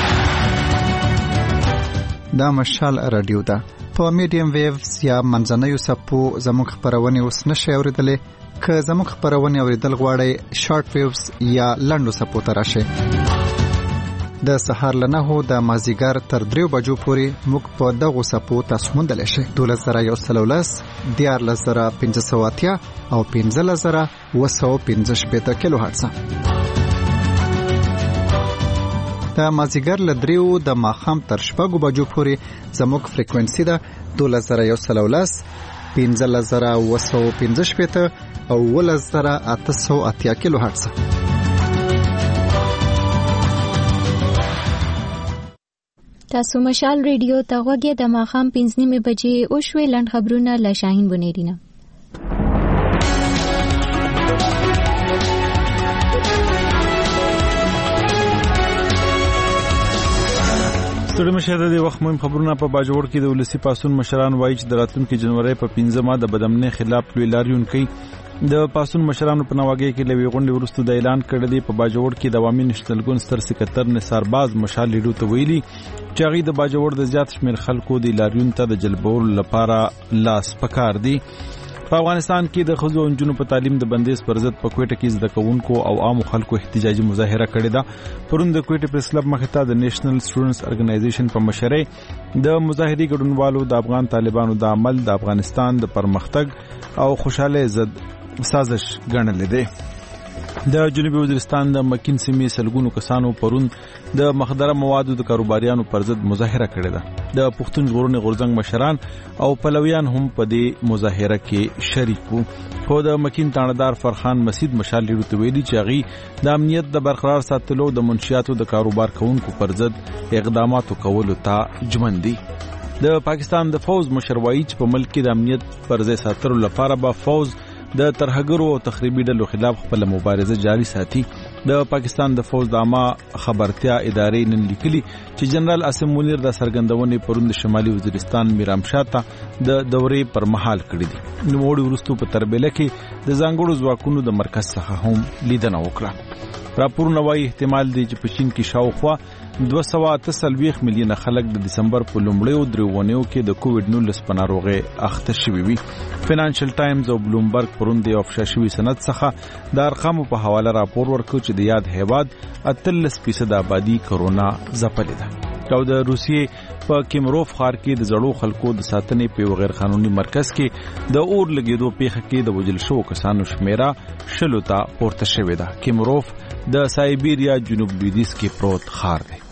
دا مشال رادیو ده په میډیم ویوز یا منځنیو سپو زموږ خبرونه اوس نشي اوریدلې که زموږ خبرونه اوریدل غواړئ شارټ ویوز یا لنډو سپو ته راشئ. د سهار له نهو د مازیګر تر دریو بجو پورې موږ په دغو څپو تاسو موندلی شئ. دولس زره یو سل او لس، دیارلس زره پنځه سوه اتیا او پنځلس زره اوه سوه پنځه شپېته کیلو هرټزه. د مازیګر له دریو د ماښام تر شپږو بجو پورې زموږ فریکونسي ده دولس زره یو سل او لس، پنځلس زره اوه سوه پنځه شپېته او اوولس زره اته سوه اتیا کیلو هرټزه. تاسو مشال ریډیو ته غوږی د ماښام پنځه نیمې بجې وشوې. لنډ خبرونه له شاهین بنيري نه. ستړي مشه د وخت مهم خبرونه په باجوړ کې د ولسی پاسون مشران وایي چې د راتلونکي جنوري په پنځمه د بدامنۍ خلاف لوی لاریون کوي. د پاسون مشرانو په نواګي کې لوي غونډې ورستو د اعلان کړی دی. په باجوړ کې د عوامي نشنل ګوند ستر سکرټر نثار باز مشال لیډو ته ویلي چې هغه د باجوړ د زیات شمیر خلکو د لاریون ته د جلبولو لپاره لاس پکار دی. په افغانستان کې د ښځو او نجونو په تعلیم د بندیز پر ضد په کوټه کې زده کوونکو او عامو خلکو احتجاجي مظاهره کړې ده. پرون د کوټه پریس کلب مخې ته د نېشنل سټوډنټس ارګنایزیشن په مشرۍ د مظاهري ګډونوالو د افغان طالبانو د عمل د افغانستان د پرمختګ او خوشاله ضد سازش ګڼل دی. د جنوبي وزیرستان د مکین سیمې سلګونو کسانو پرون د مخدره موادو د کاروباریانو پر ضد مظاهره کړې ده. د پښتون ژغورنې غورځنګ مشران او پلویان هم په دې مظاهره کې شریک وو. خو د مکین تاندار فرخان مسید مشال لیډو ته ویلي چې هغه د امنیت د برقرار ساتلو د منشیاتو د کاروبار کوونکو پر ضد اقداماتو کولو ته ژمن دي. د پاکستان د فوز مشر وایي چې په ملک کې د امنیت پر ځای ساتلو لپاره به فوز د ترهګرو او تخریبي ډلو خلاف خپل مبارزه جاری ساتي. د پاکستان د فوج د عامه خبرتیا ادارې نن لیکلي چې جنرال عاصم منیر د سرګندونې پروند شمالي وزیرستان میرامشاه ته د دورې پر مهال کړې دي. نوموړي وروسته په تربیله کې د ځانګړو ځواکونو د مرکز څخه هم لیدنه وکړه. راپورونه وايي احتمال دی چې په چین کې شاوخوا دوه سوه اته څلوېښت میلیونه خلک د دسمبر په لومړیو درې اونیو کې د کووډ نولس په ناروغۍ اخته شوي وي. فینانشل ټایمز او بلومبرګ پرون د افشا شوي سند څخه د ارقامو په حواله راپور ورکړ چې د یاد هیواد اتلس فیصد آبادي کرونا ځپلې ده. او د روسیې په کیمروف ښار کې د زړو خلکو د ساتنې په یو غیر قانوني مرکز کې د اور لګېدو پیښه کې د وژل شوو کسانو شمیره شلو ته پورته شوې ده. کیمروف د سایبیریا جنوب لویدیځ کې پروت ښار دی.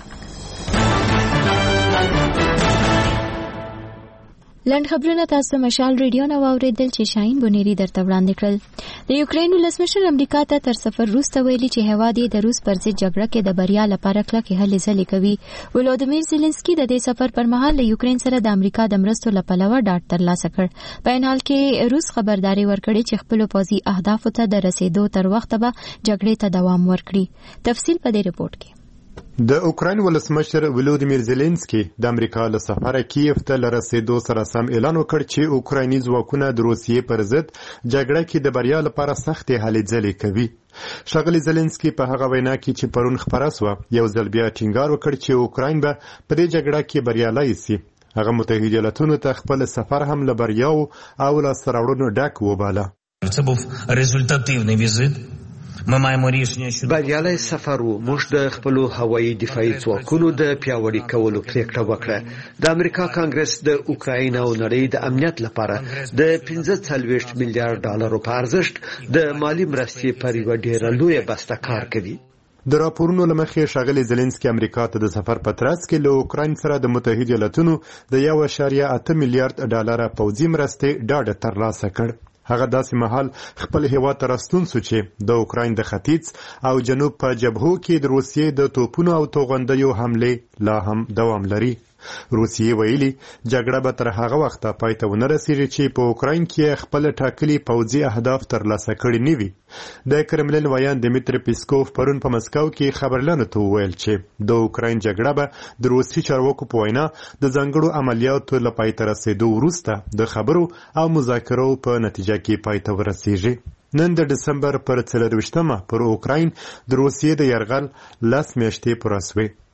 لنډ خبرونه تاسو مشال ریډیو نه واوریدل چې شاهین بنيري درته وړاندې کړل. د یوکرین ولسمشر امریکا ته تر سفر وروسته ویلي چې هیواد یې د روس پر ضد جګړه کې د بریا لپاره کلکې هلې ځلې کوي. ولودیمیر زيلنسکي د دې سفر پر مهال له یوکرین سره د امریکا د مرستو له پلوه ډاډ ترلاسه کړ. په عین حال کې روس خبرداري ورکړې چې خپل پوځي اهدافو ته د رسیدو تر وخته به جګړې ته دوام ورکړي. تفصیل په دې رپورت کې. د اوکراین ولسمشر ولودیمیر زيلنسکي د امریکا له سفر کیف ته لرسیدو سره سم اعلان وکړ چې اوکرایني ځواکونه د روسیې پر ضد جګړه کې د بریا لپاره سختې هلې ځلې کوي. ښاغلي زيلنسکي په هغه وینا کې چې پرون خپره سوه یو ځل بیا ټینګار وکړ چې اوکراین به په دې جګړه کې بریالی سي. هغه متحده ایالاتونو ته خپل سفر هم له بریاو او لاسته راوړنو ډک وباله. Це був результативний візит. بریالی سفر و موږ د خپلو هوایي دفاعي ځواکونو د پیاوړي کولو پریکړه وکړه. د امریکا کانګرس د اوکراین او نړۍ د امنیت لپاره د پنځه څلوېښت میلیارډ ډالرو په ارزښت د مالی مرستې پر یوه ډېره لویه بسته کار کوي. د راپورونو له مخې ښاغلي زيلنسکي امریکا ته د سفر په ترڅ کې له اوکراین سره د متحده ایالاتونو د یو اعشاریه اته میلیارډ ډالره پوځي مرستې ډاډ ترلاسه کړ. هغه داسې مهال خپل هیواد ته راستون سو چې د اوکراین د ختیځ او جنوب په جبهو کې د روسیې د توپونو او توغندیو حملې لا هم دوام لري. روسیې ویلي جګړه به تر هغه وخته پای ته ونه رسیږي چې په اوکراین کې خپل ټاکلي پوځي اهداف ترلاسه کړي نه وي. د کرملین ویان دمیتری پیسکوف پرون په مسکو کې خبرلانو ته وویل چې د اوکراین جګړه به د روسي چارواکو په وینا د ځانګړو عملیاتو له پای ته رسیدو وروسته د خبرو او مذاکرو په نتیجه کې پای ته ورسیږي. نن د دسمبر پر څلرویشتمه پر اوکراین د روسیې د یرغل لس میاشتې پوره سوې.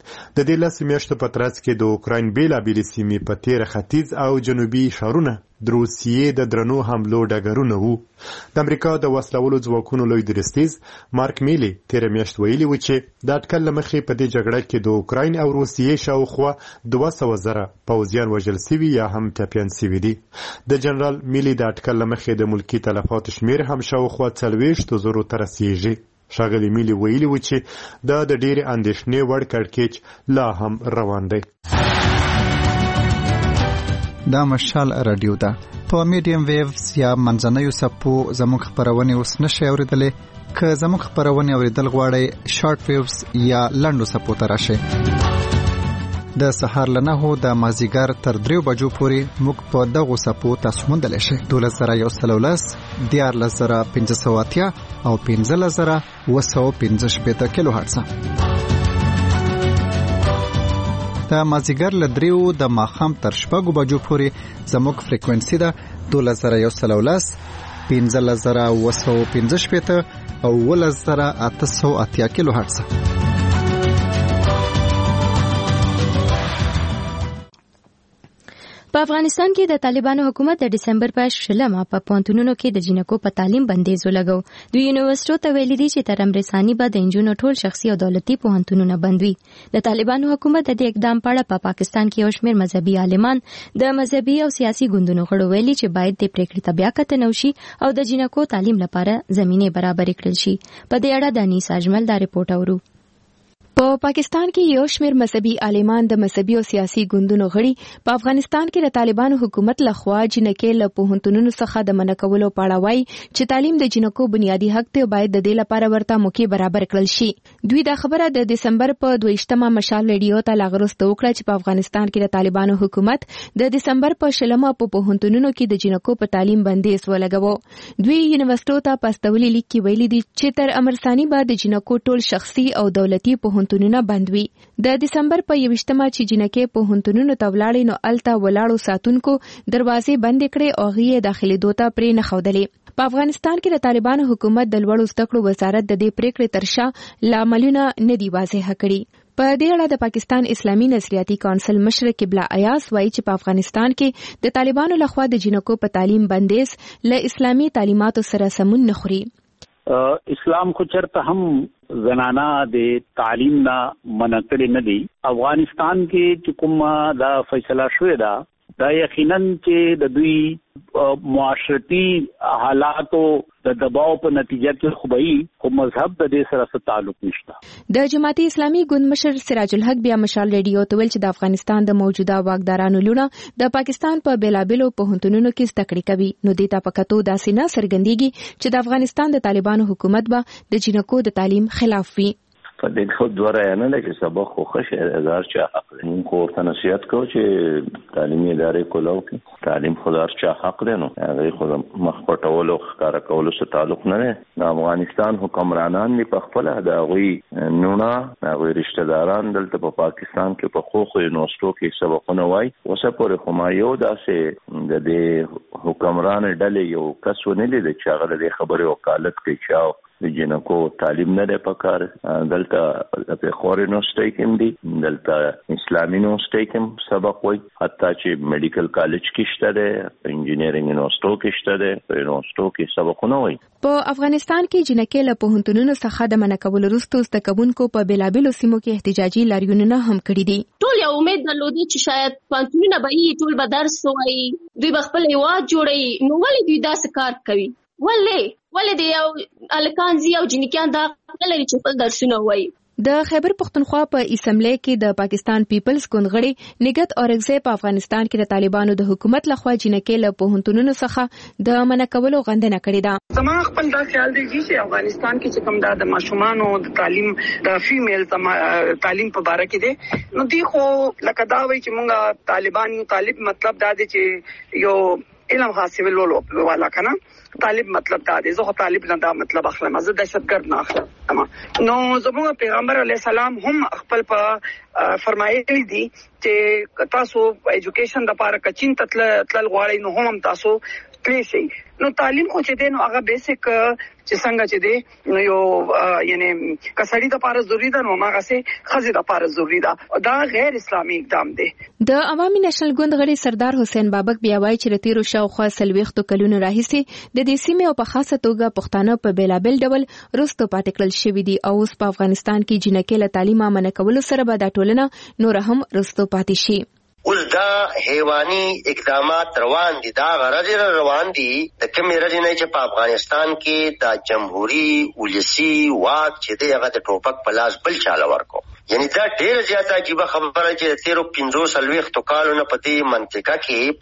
د دې لس میاشتو په ترڅ کې د اوکراین بیلابېلې سیمې په تېره ختیځ او جنوبي ښارونه د روسیې د درنو حملو ډګرونه وو. د امریکا د وسلولو ځواکونو لوی درستیز مارک میلي تېره میاشت ویلي و چې د اټکل له مخې په دې جګړه کې د اوکراین او روسیې شاوخوا دوه سوه زره پوځیان وژل سوي یا هم ټپیان سوي دي. د جنرال میلي د اټکل له مخې د ملکي تلفاتو شمېر هم شاوخوا څلوېښتو زرو ته رسیږي. ښاغلي میلي ویلي و چې دا د ډېرې اندېښنې وړ کړکېچ لا هم روان دی. دا مشال رادیو ده. په میډیم ویوز یا منځنیو څپو زموږ خپرونې اوس نشئ اورېدلی. که زموږ خپرونې اورېدل غواړئ شارټ ویوز یا لنډو څپو ته راشئ. د سهار له نهو د مازدیګر تر دریو بجو پورې موږ په دغو څپو تاسو موندلی شئ. دولس زره یو سل او لس، دیارلس زره پنځه سوه اتیا او پنځلس زره اوه سوه پنځه شپېته کیلو هرټزه. د مازدیګر له دریو د ماښام تر شپږو بجو پورې زموږ فریکوینسي ده دولس زره یو سل او لس، پنځلس زره اوه سوه پنځه شپېته او اوولس زره اته سوه اتیا کیلو هرټزه. په افغانستان کې د طالبانو حکومت د ډسمبر په شلمه په پوهنتونونو کې د جنکو په تعلیم بندیز ولګو. دوی یونیورسيټو ته ویلي دي چې تر امرساني به د انجونو ټول شخصي او دولتي پوهنتونونه بند وي. د طالبانو حکومت د دې اقدام په اړه په پاکستان کې یو شمېر مذهبي عالمان د مذهبي او سیاسي ګوندونو غړو ویلي چې باید د پریکړې ته بیا کتنه وشي او د جنکو تعلیم لپاره زمینه برابر کړل شي. په دې اړه د انیس اجمل دا رپورټ اورو. په پاکستان کې یو شمېر مذهبي عالمان د مذهبي او سیاسي ګوندونو غړي په افغانستان کې د طالبانو حکومت لخوا جنکې له پوهنتونونو څخه د منع کولو په اړه وایي چې تعلیم د جنکو بنیادي حق دی او باید د دې لپاره ورته موقع برابر کړل شي. دوی دا خبره د دسمبر په دویشتمه مشال ریډیو ته لاغرسته وکړه چې په افغانستان کې د طالبانو حکومت د دسمبر په شلمه په پوهنتونونو کې د جنکو په تعلیم بندیز ولګاوه. دوی یونیورسيټو ته په استولي لیک کې ویلي دي چې تر امرساني به د جنکو ټول شخصي او دولتي پوهنتونونه بند وي. د دسمبر په یوشتمه چې جنکې پوهنتونونو ته ولاړې نو الته ولاړو ساتونکو دروازې بندې کړې او هغې داخلېدو ته پرې نه ښودلې. په افغانستان کې د طالبانو حکومت د لوړو زده کړو وزارت د دې پریکړې تر شا لاملونه نه دي واضح کړي. په دې اړه د پاکستان اسلامي نظریاتي کونسل مشر قبله ایاز وایي چې په افغانستان کې د طالبانو لخوا د جنکو په تعلیم بندیز له اسلامي تعلیماتو سره سمون نه خوري. اسلام خو چرته هم زنانا د تعلیم نه منع کړی نه دی. افغانستان کې چې کومه دا فیصله شوې ده دا یقینا چې د دوی معاشرتي حالاتو د دباو په نتیجه کې خوبایي خو مذهب د دې سره څه تعلق نشته. د جماعتي اسلامي ګوند مشر سراج الحق بیا مشال ریډیو ته ویل چې د افغانستان د موجوده واکدارانو لونه د پاکستان په بیلابیلو پوهنتونونو کې زده کړې کوي. نو دې ته په کتو داسې نه څرګندېږي چې د افغانستان د طالبانو حکومت به د جنکو د تعلیم خلاف وي. په دې خو دوه رایانه ده چې سبق خو خشه هزار چا حق دی. موږ خو ورته نصیحت کوو چې تعلیمي ادارې کولاو کې تعلیم خو هر چا حق دی. نو هغه خو مخ پټولو ښکارا کولو سره تعلق نه دی. د افغانستان حکمرانان دي په خپل د هغوی نونه هغوی رشتہ داران دلته په پاکستان کې په خو خو یونیورسيټو کې سبقونه وایي. اوسه پورې خو ما یو داسې د دې حکمران ډلې یو کس ونه لید چې هغه د خبرې وکالت کوي چې د جنکو تعلیم نه دی پکار. دلته په خور یونیورسيټي کې دي، دلته اسلامي یونیورسيټي کې سبق وایي، حتی چې میډیکل کالج کې شته دی، انجینرینګ یونیورسيټو کې شته دی، په یونیورسيټو کې سبقونه وایي. په افغانستان کې جنکې له پوهنتونونو څخه د منع کولو وروسته زده کوونکو په بیلابیلو سیمو کې احتجاجي لاریونونه هم کړي دي. ټول یو امید درلودي چې شاید پوهنتونونه به یې ټول به درس وایي، دوی به خپل هیواد جوړوي. نو ولې دوی داسې کار کوي؟ ولې ولې د یو الکان زی او جنکیان دا لري چې خپل درسونه وایي؟ د خیبر پختونخوا په اسمبلی کې د پاکستان پیپلز ګوند غړي نګت اورګزی په افغانستان کې د طالبانو د حکومت لخوا جنکې له پوهنتونونو څخه د منع کولو غندنه کړې ده. زما خپل دا خیال دی چې افغانستان کې چې کوم د ماشومانو د تعلیم د فیمیل تعلیم په اړه کې دي، نو دی خو لکه دا وایي چې موږ طالبان یو. طالب مطلب دا دی چې یو علم حاصلولو والا کنه. طالب مطلب دا دی، زه طالب نه دا مطلب اخلم، زه دهشتګرد نه اخلم. نو زموږ پیغمبر علیه السلام هم خپل په فرمایلی دي چې تاسو ایجوکیشن د لپاره کچین تل تل غواړئ نو هم تاسو کلی شي. نو تعلیم خو چې دی نو هغه بیسیک چې څنګه چې دی نو یو یعنی کسړی د لپاره ضروری ده نو هغه سه خزې د لپاره ضروری ده. دا غیر اسلامي اقدام دی. د عوامي نېشنل ګوند غړي سردار حسین بابک بیا وایي چې تیرو شاوخوا سلويختو کلونو راهیسې د دې سیمې او په خاصه توګه پښتانه په بیلابل ډول رستو پاتې کړل شوی دي او اوس په افغانستان کې جنکې له تعلیم منع کولو سره به دا ټولنه نور هم رستو پاتې شي. اوس دا حیواني اقدامات روان دي، دا غرض روان دي د کومې رځې نه چې په افغانستان کې دا جمهوریت ولسی واک چې دی هغه د ټوپک په لاس بل چاله ورکو. یعنی دا ډېر زیاته عجیبه خبره چې تیرو پنځو څلوېښتو کالونو په دې منطقه کې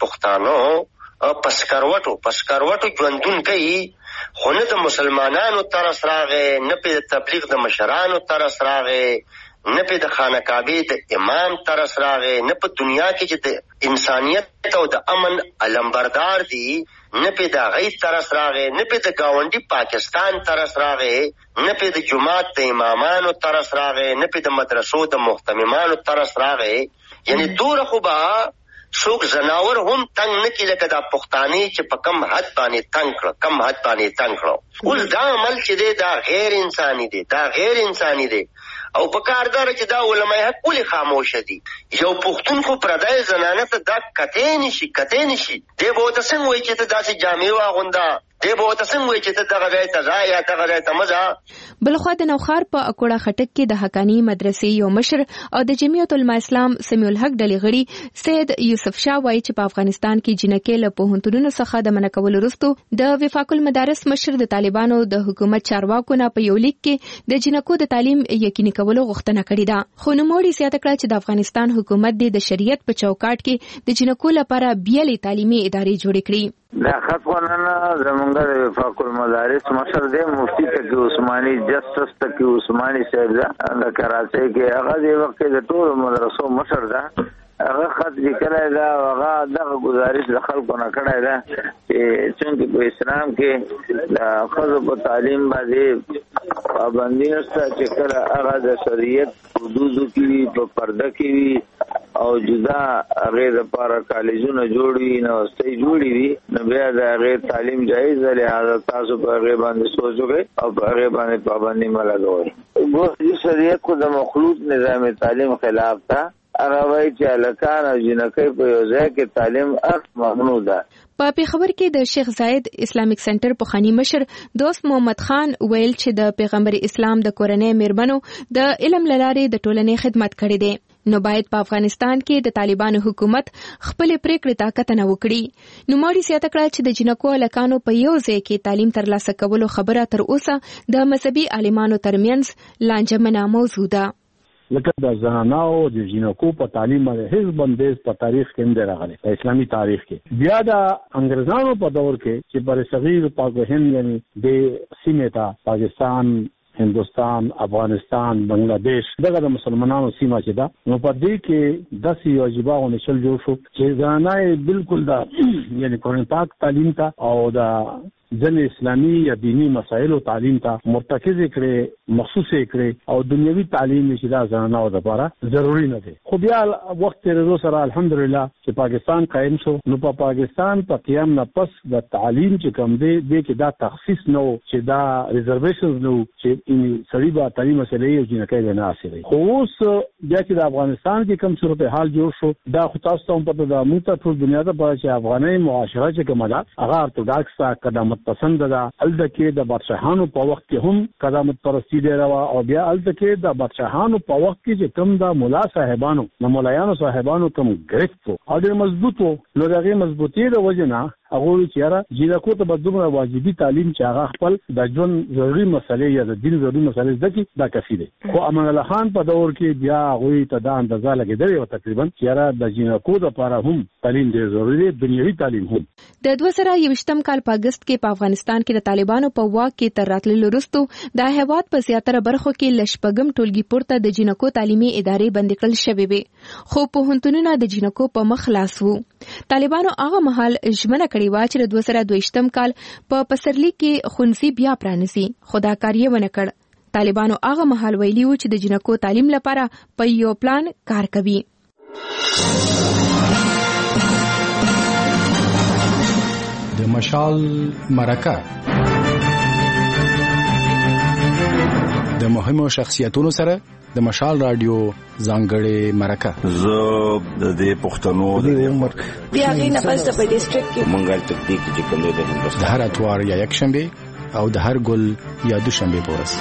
پښتانه پسکروټو پسکروټو ژوندون کوي، خو نه د مسلمانانو طرف راغې، نه په تبلیغ د مشرانو طرف راغې، نه په د خانقاهي د امام طرف راغې، نه په دنیا کې چې د انسانیت او د امن علمبردار دي، نه په د غي طرف راغې، نه په د گاونډي پاکستان طرف راغې، نه په د جماعت د امامانو طرف راغې، نه په د مدرسو د محتممانو طرف راغې. یعنی دور خو به څوک زناور هم تنگ نه کی لکه دا پښتاني چې په کم حد باندې تنگ کړ کم حد باندې تنگ کړ. اوس دا عمل چې دی دا غیر انساني دی، دا غیر انساني دی او په کاردار چې دا علماء حق ولې خاموش دي. یو پښتون خو پردای زنانه ته دا کته نشي کته نشي دی به تاسو وایي چې ته داسې جامې واغوندا، دی به تاسو وایي چې ته دغه ځای ته ځای یا دغه ځای ته مزه. بلخوا د نوخار په اکوړه خټک کې د حقانی مدرسې یو مشر او د جمعیت العلماء اسلام سمیع الحق ډلې غړي سید یوسف شاه وایي چې په افغانستان کې جنکې له پوهنتونونو څخه د منع کولو وروسته د وفاق المدارس مشر د طالبانو د حکومت چارواکو نه په یو لیک کې د جنکو د تعلیم یقیني کولو غوښتنه کړې ده. خو نوموړي زیاته کړه چې د افغانستان حکومت د شریعت په چوکاټ کې د جنکو لپاره بیلې تعلیمي ادارې جوړې کړې. دا خطوانه زمونږ د وفاق المدارس مشر دی مفتی تقی عثماني جسټس تقی عثماني صاحب دا د کراچۍ کې هغه د وخت د ټول مدرسو مشر ده، هغه خط لیکلی دا هغه دغه گزارش د خلکو نه کړی ده چې څنګه په اسلام کې د ښځو په تعلیم باندې پابندي نشته چې کله هغه د شریعت حدودو کې وي، په پرده کې وي او جدا هغه د لپاره کالجونه جوړ وي، نوستي جوړي وي، نو بیا د هغه تعلیم جایز دی. لہذا تاسو په هغه باندې سوچ وکړئ او په هغه باندې پابندي ملګوئ. ګورې شریعت کو د مخلوط نظام تعلیم خلاف تا هغه وایي چې الکان او جنکۍ په یو ځای کې تعلیم اخ ممنوع ده. په پیښور کې د شیخ زاید اسلامیک سنټر پخوانی مشر دوست محمد خان ویل چې د پیغمبر اسلام د کورنۍ میرمنو د علم لارې د ټولنې خدمت کړې ده، نو باید په افغانستان کې د طالبانو حکومت خپل پریکړې طاقت نه وکړي. نو ماړي سیاته کړه چې د جنکو الکانو په یو ځای کې تعلیم ترلاسه کولو خبره تر اوسه د مذهبي عالمانو ترمنځ لانجمنه موضوع ده. لکه د زنانو د جنکو په تعلیم باندې هیڅ بندیز په تاریخ کې نه راغلی، په اسلامي تاریخ کې. بیا د انګريزانو په دور کې چې بر صغیر پاک هند یعنی د سیمې ته پاکستان، هندوستان، افغانستان، بنگلاديش دغه د مسلمانانو سیمه چې دا نو په دې کې داسې واجبہ او نشل جوړ شو چې ځانای بالکل دا یعنی قرآن پاک تعلیم ته او دا ځل اسلامي یا دینی مسایل او تعلیم ته مرتکز کړي، مخصوص کړي او دنیوي تعلیم چې دا ځانانو لپاره ضروری نه دی. خو بیا وخت تیرېدو سره الحمدلله چې پاکستان قائم شو، نو په پا پاکستان په قیام نه پس د تعلیم چې کوم دی د کې دا تخصیص نو چې دا ریزرویشنز نو چې ان سړي به تعلیم مسلې او جنکۍ نه حاصلې. خو اوس بیا چې د افغانستان کې کوم صورتحال جوړ شو، دا خو تاسو ته په د موته ټول دنیا ته په چې افغاني معاشره چې کومه ده هغه ارتوداکس قدامت پسند ده. الته کې د بادشاهانو په وخت کې هم قدامت پرستی دی روا او بیا الته کې د بادشاهانو په وخت کې چې کوم د مولا صاحبانو د مولایانو صاحبانو کوم ګریفت او د مضبوطو نو دغه مضبوطی د وجنه هغه چې را جنکو ته بدومره واجبي تعلیم چې هغه خپل د ژوند ضروري مسلې یا د دین ضروري مسلې ځکه دا کافي دی. خو امان الله خان په دور کې بیا هغه ته دا اندازه لګیدل او تقریبا چې را د جنکو لپاره هم تعلیم ډیر ضروري دی، دنیوي تعلیم هم. د دوه زره یوویشتم کال په اگست کې په افغانستان کې د طالبانو په واک کې تر راتللو وروسته د هیواد په زیاتره برخو کې لشپږم ټولګي پورته د جنکو تعلیمي ادارې بند کړل شوې وي، خو پوهنتونونه د جنکو په مخ لاس وو. طالبانو هغه مهال ژمنه کړې و چې د دوه زره دویشتم کال په پسرلي کې ښوونځي بیا پرانیسي، خو دا کار یې ونه کړ. طالبانو هغه مهال ویلي و چې د جنکو تعلیم لپاره په یو پلان کار کوي. د مشال مرکه د مهمو شخصیتونو سره د مشال رادیو ځانګړې مرکه زه د دې پښتنو د عمر بیا غي نه پس د ډیسټریکټ کې منګل تکتیک چې کوم دی د هندوستان د هر اتوار یا یک شنبه او د هر ګل یا دوشنبه پورس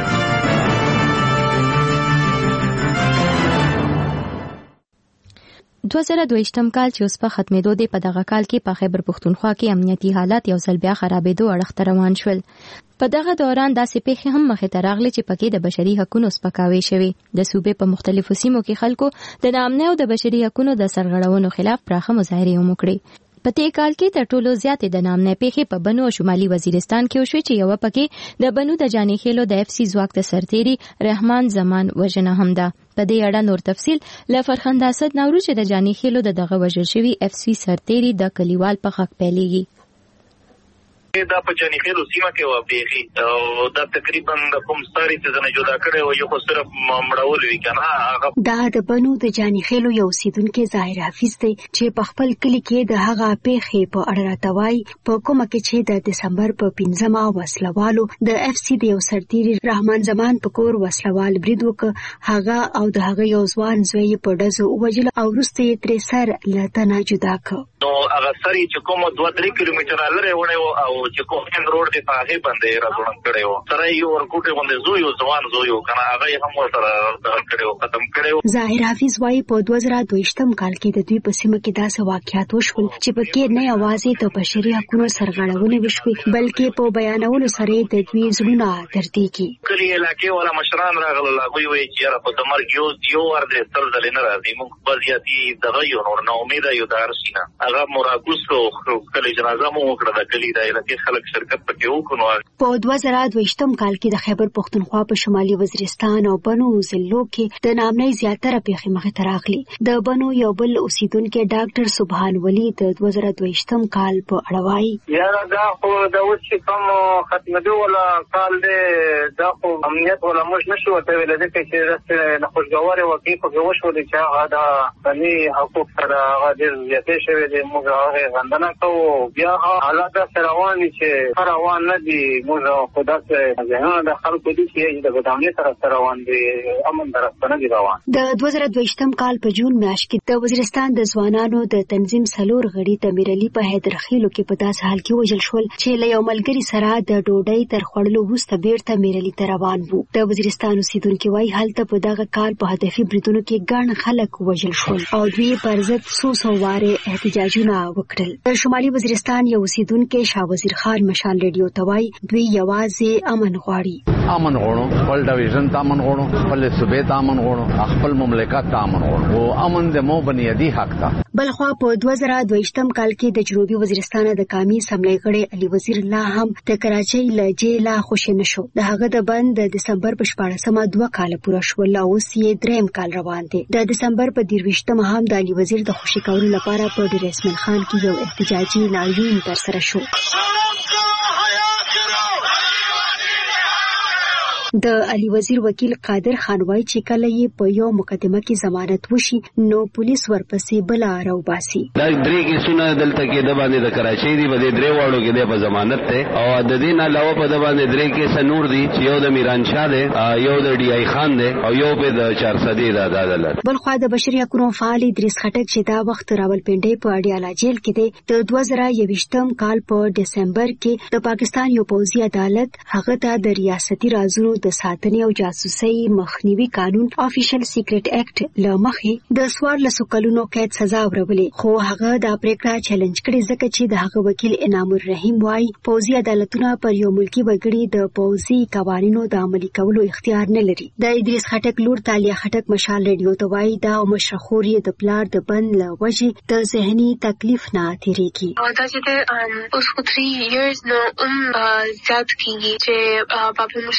دوه زره دویشتم کال چې اوس په ختمېدو دی په دغه کال کې په خیبر پښتونخوا کې امنیتي حالات یو ځل بیا خرابېدو اړخ ته روان شول. په دغه دوران داسې پیښې هم مخې ته راغلې چې پکې د بشري حقوقو سپکاوی شوی. د صوبې په مختلفو سیمو کې خلکو د نامنۍ او د بشري حقوقو د سرغړونو خلاف پراخه مظاهرې هم وکړې. په دې کال کې تر ټولو زیاتې د نامنۍ پیښې په بنو او شمالي وزیرستان کې وشوې چې یو پکې د بنو د جاني خېلو د اف سي ځواک د سرتيري رحمان زمان وژنه هم ده. په دې اړه نور تفصيل ل فرخنده اسد نورو چې د جاني خېلو د دغه وژل شوی اف سي سرتيري د کلیوال په حق پیلېږي. دا په جاني خېلو سیمه کې و پیږي او دا تقریبا د کوم ستاري ته نه جدا کړي او یو خو صرف مړول وی کنه هغه دا د بنو د جاني خېلو یو سیدونکو ظاهر حافظ دی چې په خپل کلی کې د هغه پیښې په اړه راټوي په کومه کې چې د دسمبر په پنځمه وسلوالو د اف سي د یو سرتيري رحمان زمان په کور وسلوال برید وکړ هغه او د هغه یو ځوان زوی په ډزو وجل او وروسته یې تر سر لته جدا کړ. نو هغه سړی چې کوم دوه درې کیلومتره لري ونه او چې کوهن روډ دی په هغه باندې راځون کړو سره یو ورکوټه باندې زوی او ځوان زوی کنه هغه هم سره کړو ختم کړو. ظاهر حافظ وايي په دوه زره دویشتم کال کې د دوی په سیمه کې داسې واقعیات وشول چې په کې نه یوازې د بشري حقوقو سرغړونې وشوي بلکې په بیانولو سره د دوی زړونه درديږي. کلی علاقې ولا مشران راغله لاغوي وي چې په دمر یو یو ور دې تل دل نه راځي موږ بزیاتی دغه یو نور نو امید یو دارسینه هغه مراکوس کو کلی جنازه مو وکړه د کلی د علاقې خلک شرکت پکې وکړو. په دوه زره دویشتم کال کې د خیبر پښتونخوا په شمالي وزیرستان او بنو ضلعو کې د نامنۍ زیاتره پیښې مخې ته راغلي. د بنو یو بل اوسیدونکو ډاکټر سبحان ولی د دوه زره دویشتم کال په اړه وایي یاره دا خو د اوس چې کوم ختمېدو ولا کال دی دا خو امنیت ولا موږ نشو ته ویل دي چې رسته نه خوشګواري وکړي په وشو دي چې هغه د بني حقوق سره هغه د زیاتې شوی دی موږ هغه غندنه کوو بیا حالات سره روان چې روان نه دي موږ خدا ته ځانونه د خلکو دي چې د بدامنۍ سره روان دي امن درسته نه دي روان. د دوه زره دویشتم کال په جون میاشت کې د وزیرستان د ځوانانو د تنظیم سلور غړي تمیر علي په حیدرخیلو کې په داس حال کې وژل شول چې له یو ملګری سره د ډوډۍ تر خوړلو وروسته بیرته میر علي ته روان وو. د وزیرستان اوسیدونکو وايي هلته په دغه کال په هدفي بریدونو کې ګڼ خلک وژل شول او دوی پر ضد څو څو واره احتجاجونه وکړل. د شمالي وزیرستان یو اوسیدونکو شاه وزیر خان مشال ریډیو ته وايي دوی یوازې امن غواړي. امن غواړو خپل ډیویژن ته امن غواړو خپل صوبې ته امن غواړو خپل مملکت ته امن غواړو او امن د مو بنیادی حق ده. بلخوا په دوه زره دویشتم کال کې د جنوبي وزیرستان د قومي اسمبلی غړي علي وزیر لا هم د کراچۍ له جیله خوشی نشو. د هغه د بند د دسمبر په شپاړسمه دوه کال پوره شول او اوس یې دریم کال روان دی. د دسمبر په درویشتمه هم د علي وزیر د خوشی کولو لپاره په ډیر اسمن خان کې یو احتجاجي لاریون ترسره شو. د علي وزیر وکیل قادر خان وایي چې کله یې په یو مقدمه کې ضمانت وشي نو پولیس ورپسې بل راوباسي. دا درې کیسونه دلته کې د باندې د کراچۍ دی بده درې واړو کې د په ضمانت ته او د دې نه علاوه په د باندې درې کې سنور دي چې یو د میران شاه دی یو د ډي آی خان دی او یو په د چار صدې د عدالت. بل خو د بشري حقوقو فعال ادریس خټک چې دا وخت راولپنډي په اډیالا جیل کې دی د دوه زره یوویشتم کال په دسمبر کې د پاکستان یو پوځي عدالت هغه ته د ریاستي رازونو د ساتنې او جاسوسۍ مخنیوي قانون افیشل سیکریټ اکټ لمخې د څوارلسو کلونو قید سزا ورولې خو هغه دا پریکړه چیلنج کړې ځکه چې د هغه وکیل انعام الرحیم وايي پوځي عدالتونه پر یو ملکی وګړي د پوځي قوانینو د عملي کولو اختیار نه لري. د ادریس خټک لور تالیا خټک مشال ریډیو ته وايي دا مشرخوري د پلار د بند له وجې د ذهني تکلیف نه تیریږي. او دا چې اوس خو درې ایرز نو ام زیات کیږي چې بابا مشر نشته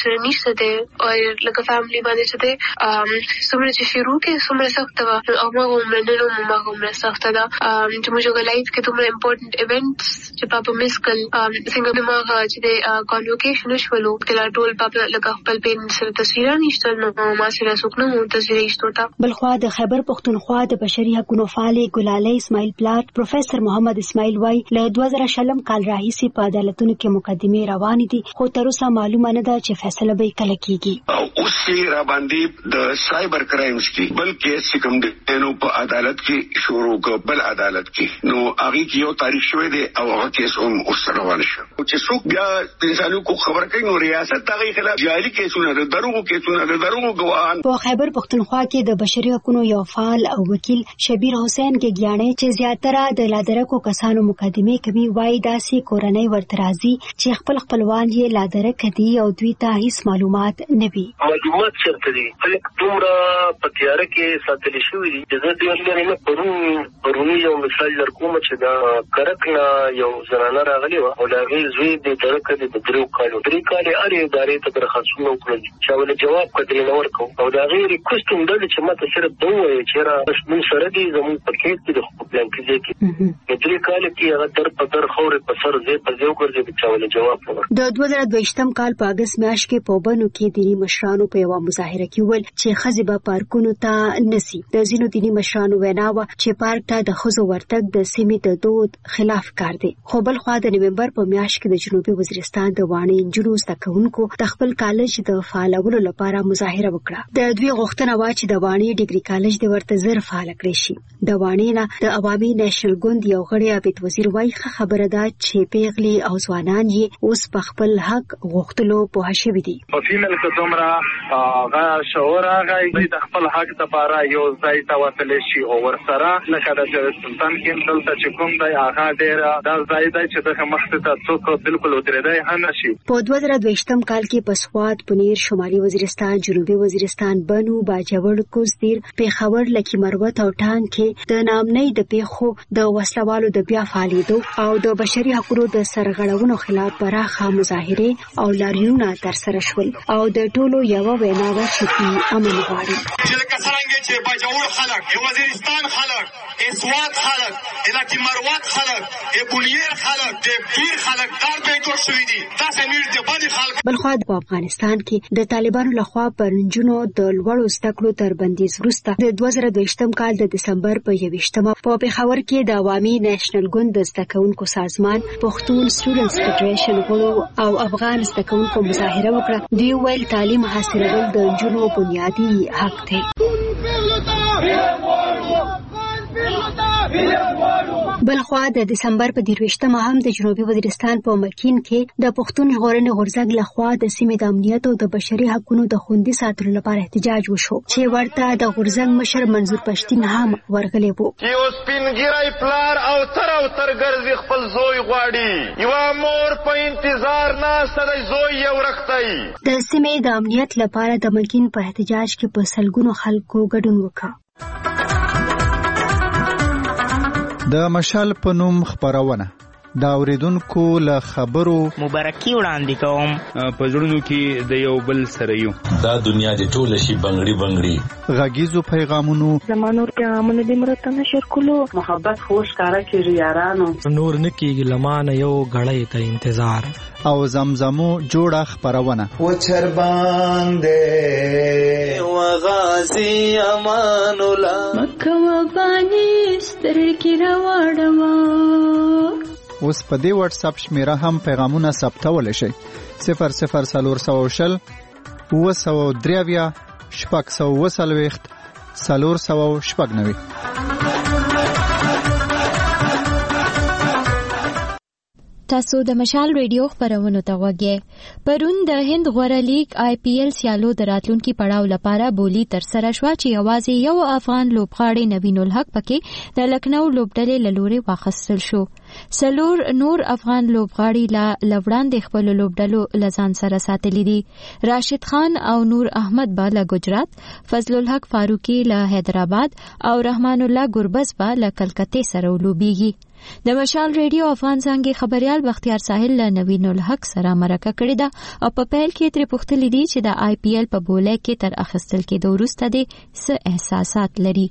څه دی او لکه فاميلي باندې څه دی څومره چې شروع کې څومره سخت و او موږ هم نه نو موږ هم سخت ده چې موږ لایف کې څومره امپورټنت ایونټس چې پاپا مسکل څنګه موږ چې د کانوکیشن شولو کله ټول پاپا لکه خپل پین سره تصویر نشته نو ما سره څوک تصویر ایستوتا. بلخوا د خیبر پښتونخوا د بشري حقوقو فعال ګلالۍ اسماعیل پلات پروفیسور محمد اسماعیل وای له دوه زره شلم کال راهیسې په عدالتونو کې مقدمې روانې دي خو تر اوسه معلومه نه ده چې فیصله به کله کیږي. اوس یې را باندې د سایبر کرایمز کې بلکې چې کوم د نو په عدالت کې شروع کول عدالت کې نو هغه کې یو تاریخ شوی دی او هغه کیس هم اوس روان شو چې څوک بیا د انسانو کو خبر کوي نو ریاست هغه خلاف جعلي کیسونه د دروغو کیسونه د دروغو ګواهان. په خیبر پښتونخوا کې د بشري حقوقو یو فعال او وکیل شبیر حسین کې ګیانې چې زیاتره د لادرکو کسانو مقدمه کوي وایي داسې کورنۍ ورته راځي چې خپل خپلوان یې لادرک دي او دوی ته هیڅ معلومات نه وي. معلومات چرته دي خلک دومره په تیاره کې ساتل شوی دي چې د دې نه پرون پرونی یو مثال درکوم چې دا کرکنا یو زنانه راغلی و او هغه زوی د درک د درو کالو درې کال اړ ادارې ته درخواستونه وکړل چې ول جواب کړل نو ورکو او دا غیر ریکوست هم د چې ماته سره دوه چې را بس من سره دي زموږ پکې د خپل پلان کې کې درې کال کې هغه در په در خوري په سر زې په زیو ګرځي چې ول جواب ورکړ. د دوه زره دوهشتم کال په اگست میاشت کې په بنو کې دینی مشرانو په یو مظاهره کې ول چې خزبه پارکونو ته نسی د زینو دینی مشرانو ویناوه چې پارک ته د خزو ورتګ د سیمې د دود خلاف کار دی. خو بل خو د نومبر په میاشت کې د جنوبي وزیرستان د وانی انجونو ستکونکو د خپل کالج د فعالولو لپاره مظاهره وکړه. د دوی غوښتنه وا چې د وانی ډیګري کالج د ورته زر فعال کړی شي. د وانی نه د عوامي نېشنل ګوند یو غړی عبد وزیر وایي خبره ده چې پیغلي او ځوانان یې اوس په خپل حق غوښتلو په شوي دي. په فیمل کې دومره غا شعور هغه د خپل حق لپاره یو ځای ته وصل شي او ورسره لکه د سلطان کې دلته چې کوم دی هغه ډیر دا ځای دی چې د مخته ته څوک بالکل ودرېدای هم نشي. په دوه زره دوهشتم کال کې په سواد پنیر شمالي وزیرستان جنوبي وزیرستان بنو باجوړ کوزدیر پیښور لکی مروت او ټانګ کې د نامنۍ د پیښو د وسلوالو د بیا فعالیدو او د بشري حقوقو د سرغړونو خلاف پراخه مظاهره او لاریونونه ترسره شول او د ټولو یو وینا و چې امن غواړي. چې لکه څنګه چې باجوړ خلک وزیرستان خلک اسواد خلک لکی مروت خلک بنیر خلک د پیر خلک دار به جوړ شوی دي تاسو میر د باندې خلک. بلخو په افغانستان کې د طالبانو لخوا پر نجونو د لوړو زده کړو تر بندیز وروسته د دوه زره دوهشتم کال د دسمبر په یوویشتمه په پېښور کې د عوامي نېشنل ګوند د زده کوونکو سازمان پښتون سټوډنټس فدریشن غړو او افغان زده کوونکو مظاهره وکړه. دوی ویل تعلیم حاصلول د نجونو بنیادي حق دی. بلخوا د دسمبر په دیرويشتمه هم د جنوبي وزیرستان په مکین کې د پښتون ژغورنې غورځنګ لخوا د سیمې د امنیت او د بشري حقوقو د خوندي ساتلو لپاره احتجاج وشو چې ورته د غورځنګ مشر منظور پښتين هم ورغلی وو. یو سپینګیری پلار او تر او تر ګرځي خپل زوی غواړي یو مور په انتظار ناسته د زوی یو رختای. د سیمې د امنیت لپاره د مکین په احتجاج کې په سلګونو خلکو ګډون وکړ. د مشال په نوم خبرونه دا اوریدونکو له خبرو مبارکي وړاندې کوم په ژوندونو کې د یو بل سره یو دا دنیا د ټوله شي بنگړي بنگړي غږیزو پیغامونو زمانور پیغامونه د مرتنه شر کولو محبت خوش کارا کې یارانو نور نکیږي لمانه یو غړې ته انتظار او زمزمو جوړه خبرونه و چر باندې و غازی امان الله مکه و باندې سترګې راوړم. اوس په دې واتس اپ شمیره هم پیغامونه ثبتول شي صفر صفر سلور سو شل و سو دریویا شپږ سو وسلويخت سلور سو شپږ نوي. تاسو د مشال ریډیو خبرونه ته وګورئ. پرون د هند غوړه لیگ آی پی ایل سیالو د راتلونکي پړاو لپاره بولی تر سره شو چې یوازې یو افغان لوبغاړی نوین الحق پکې د لکنو لوبډلې لوري واخیستل شو. سلور نور افغان لوبغاړي لا لوړاندې خپل لوبډلو لزان سره ساتلي دي. راشد خان او نور احمد با له ګجرات، فضل الحق فاروقي له حیدرآباد او رحمان الله ګربز با له کلکته سره لوبيږي. د مشال ریډیو افغان څنګه خبريال بختیار ساحل له نوین الحق سره مرکه کړې ده او په پیل کې تر پوښتنې دي چې د آی پی ایل په بوله کې تر اخیستل کې د وروسته دي څه احساسات لري.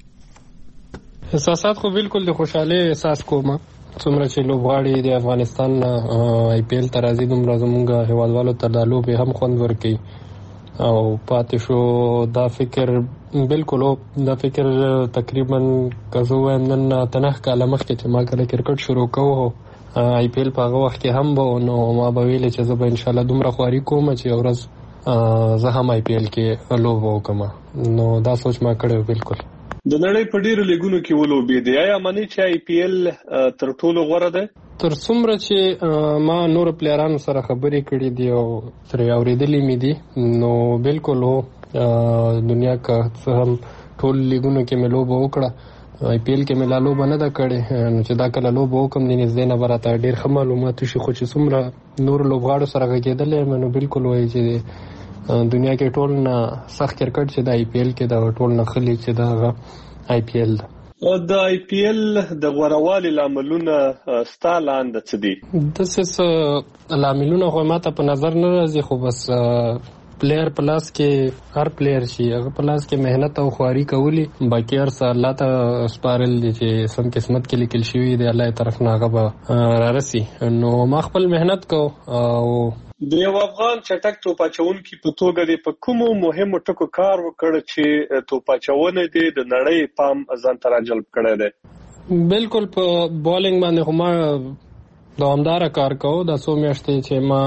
احساسات خو بالکل د خوشاله احساس کوم څومره چې لوبغاړي د افغانستان آی پی ایل ته راځي دومره زموږ هیوادوالو ته د لوبې هم خوند ورکوي او پاتې شو دا فکر بالکل دا فکر تقریبا که زه وایم نن اتنه کاله مخکې چې ما کله کرکټ شروع کوو آی پی ایل په هغه وخت کې هم به نو ما به ویلې چې زه به انشاءالله دومره خواري کوم چې یو ورځ زه هم آی پی ایل کې لوبه وکړم نو دا سوچ ما کړی بالکل. د نړۍ په ډیرو لیګونو کې ولوبېدی آیا معنی چې آی پی ایل تر ټولو غوره ده؟ تر څومره چې ما نور پلیرانو سره خبرې کړې دي او ترې اورېدلې مې دي نو بالکل هو دنیا کا څه هم ټول لیګونو کې مې لوبه وکړه آی پی ایل کې مې لا لوبه نه ده کړې نو چې دا کله لوبه وکړم د نږدې نه به راته ډېر ښه معلومات وشي خو چې څومره نور لوبغاړو سره غږېدلی یم نو بالکل وایي چې دنیا کې ټول نه سخت کرکټ چې د آی پی ایل کې دا ټول نه خلی چې دا آی پی ایل ده. د آی پی ایل د غوړوالي لاملونه ستا لاندې څه دي؟ داسې لاملونه خو ماته په نظر نه راځي خو بس پلیر په لاس کې هر پلیر شي هغه په لاس کې مهنت او خواري کولی باقي هر څه الله ته سپارل دي چې سم قسمت کې لیکل شوي دی الله طرف نه هغه به رارسي نو ما خپل مهنت کو او د یو افغان چټک توپاچونکي په توګه د په کومو مهمو ټکو کار وکړ چې توپاچونه دي د نړۍ پام ځان ته راجلب کړی دی؟ بالکل په بالینګ باندې خو ما دوامداره کار کوو دا څو میاشتې چې ما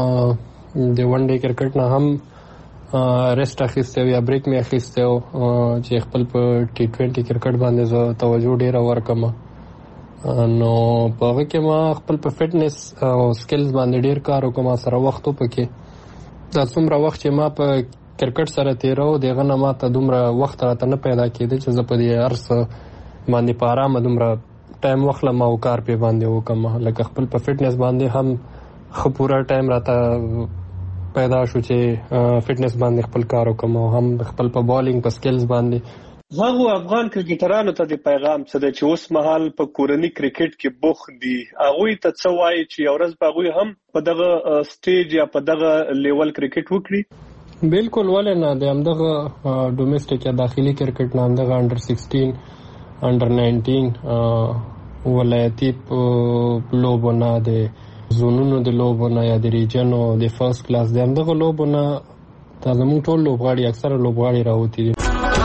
د ون ډے کرکټ نه هم ریسټ اخیستی یا بریک مې اخیستی چې خپل په ټي ټوینټي کرکټ باندې زه توجه ډېره ورکړم نو په هغه کې ما خپل په فټنس او سکلز باندې ډیر کار وکړم سره وخت پکې دا څومره وخت چې ما په کرکټ سره تیرو دغه نه ما ته دومره وخت راته نه پیدا کېده چې زه په دې ارس باندې په آرامه دومره ټایم واخلم او کار پې باندې وکړم لکه خپل په فټنس باندې هم ښه پوره ټایم راته پیدا شو چې فټنس باندې خپل کار وکړم او هم خپل په بالینګ په سکلز باندې. هغه افغان کرکټرانو ته د پیغام څه دی چې اوس مهال په کورني کرکټ کې بوخت دي هغوی ته څه وایي چې یو ورځ به هغوی هم په دغه سټیج یا په دغه لیول کرکټ وکړي؟ بالکل ولې نه د همدغه ډومېسټک یا داخلي کرکټ نه همدغه انډر سکسټین انډر ناینټین ولایتي لوبو نه د زونونو د لوبو نه یا د ریجنو د فرست کلاس د همدغه لوبو نه دا زموږ ټول لوبغاړي اکثره لوبغاړي راوتي دي.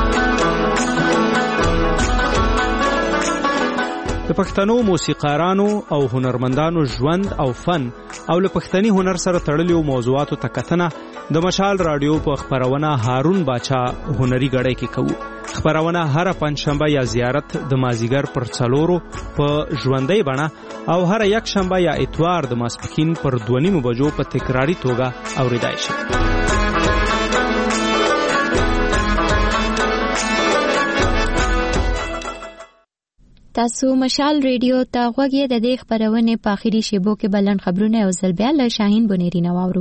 د پښتنو موسیقارانو او هنرمندانو ژوند او فن او له پښتني هنر سره تړلو موضوعاتو ته کتنه د مشال رادیو په خبرونه هارون باچا هنري غړې کې کوو. خبرونه هر پنځشنبه یا زیارت د مازیګر پر څلورو په ژوندۍ بڼه او هر یک شنبه یا اتوار د ماسپښین پر دوه نیمو بجو په تکراری توګه اوریدای شي. تاسو مشال ریډیو ته غوږی د دې خبرونه په اخیری شیبو کې بلند خبرونه او ځل بیا له شاهین بنيري نواورو.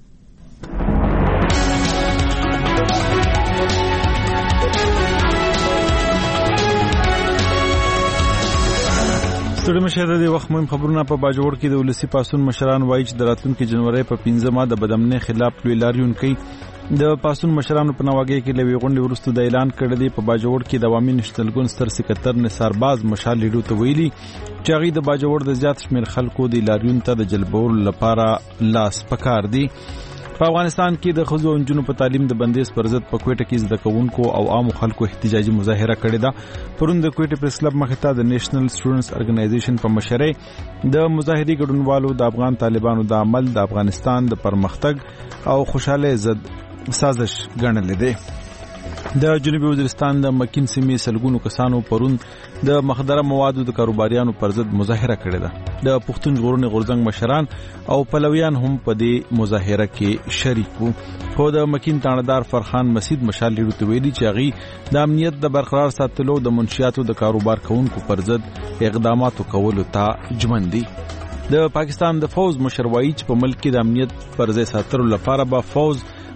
ستړي مشه د وخت مهم خبرونه په باجوړ کې د ولسی پاسون مشران وایي چې د راتلونکي جنوري په پنځمه د بدامنۍ خلاف لوی لاریون کوي. د پاسون مشرانو په نواګي کې لوي غونډې ورستو د اعلان کړل په باجوړ کې د عوامي نشتلګون ستر سکرټر نثار باز مشال لیډو ته ویلي چې هغه د باجوړ د زیات شمیر خلکو د لاریون ته د جلبول لپاره لاس پکار دي. په افغانستان کې د خزو انجونو په تعلیم د بندیز پر ضد په کوټه کې زده کوونکو او عام خلکو احتجاجي مظاهره کړې ده. پرون د کوټه پریس کلب مخې ته د نېشنل سټوډنټس ارګنایزیشن په مشرۍ د مظاهري ګډونوالو د افغان طالبانو د عمل د افغانستان د پرمختګ او خوشاله ضد سازش ګڼل دي. د جنوبي وزیرستان د مکین سیمې سلګونو کسانو پرون د مخدره موادو د کاروباریانو پر ضد مظاهره کړې ده. د پښتون ژغورنې غورځنګ مشران او پلویان هم په دې مظاهره کې شریک وو. خو د مکین تاندار فرخان مسجد مشال لیډو ته ویلي چې هغه د امنیت د برقرار ساتلو د منشیاتو د کاروبار کوونکو پر ضد اقدامات کولو ته ژمن دي. د پاکستان د فوز مشر وایي چې په ملک کې د امنیت پر ځای ساتلو لپاره به فوز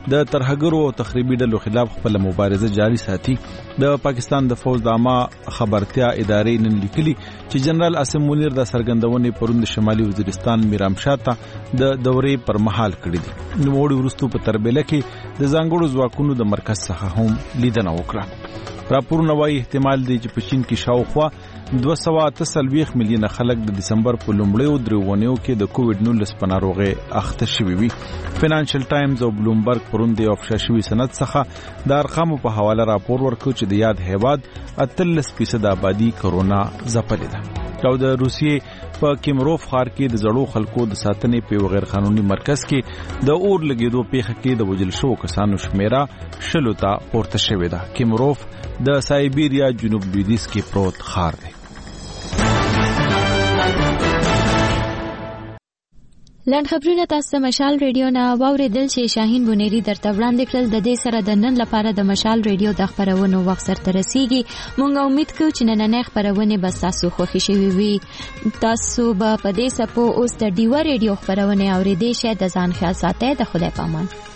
د ترهګرو او تخریبي ډلو خلاف خپل مبارزه جاري ساتي. د پاکستان د فوج د عامه خبرتیا ادارې نن لیکلي چې جنرال عاصم منیر د سرګندونې پروند شمالي وزیرستان میرامشاه ته د دورې پر مهال کړی دي. نوموړي وروسته په تربیله کې د ځانګړو ځواکونو د مرکز څخه هم لیدنه وکړه. راپورونه وايي احتمال دی چې په چین کې شاوخوا دوه سوه اته څلوېښت میلیونه خلک د دسمبر په لومړیو درې اونیو کې د کووډ نولس په ناروغۍ اخته شوي وي. فینانشل ټایمز او بلومبرګ پرون د افشا شوي سند څخه د ارقامو په حواله راپور ورکړ چې د یاد هیواد اتلس فیصد آبادي کرونا ځپلې ده. او د روسیې په کیمروف ښار کې د زړو خلکو د ساتنې په غیر قانوني مرکز کې د اور لګیدو پیښه کې د وژل شوو کسانو شمیره شلو ته پورته شوې ده. کیمروف د سایبیریا جنوب لویدیځ کې پروت ښار دی. لاند خبرونه تاسو مشال ریډیو نه واوریدل چې شاهین بونيري درته وړاندې کړل. د دې سره د نن لپاره د مشال ریډیو د خبرونو وخت سره رسیدي. مونږ امید کوو چې نننې خبرونه به تاسو خوښ شي وي. تاسو به په دې سپو اوس د ډیو ریډیو خبرونه اوریدئ. شه د ځان خیال ساتئ. د خدای پامان.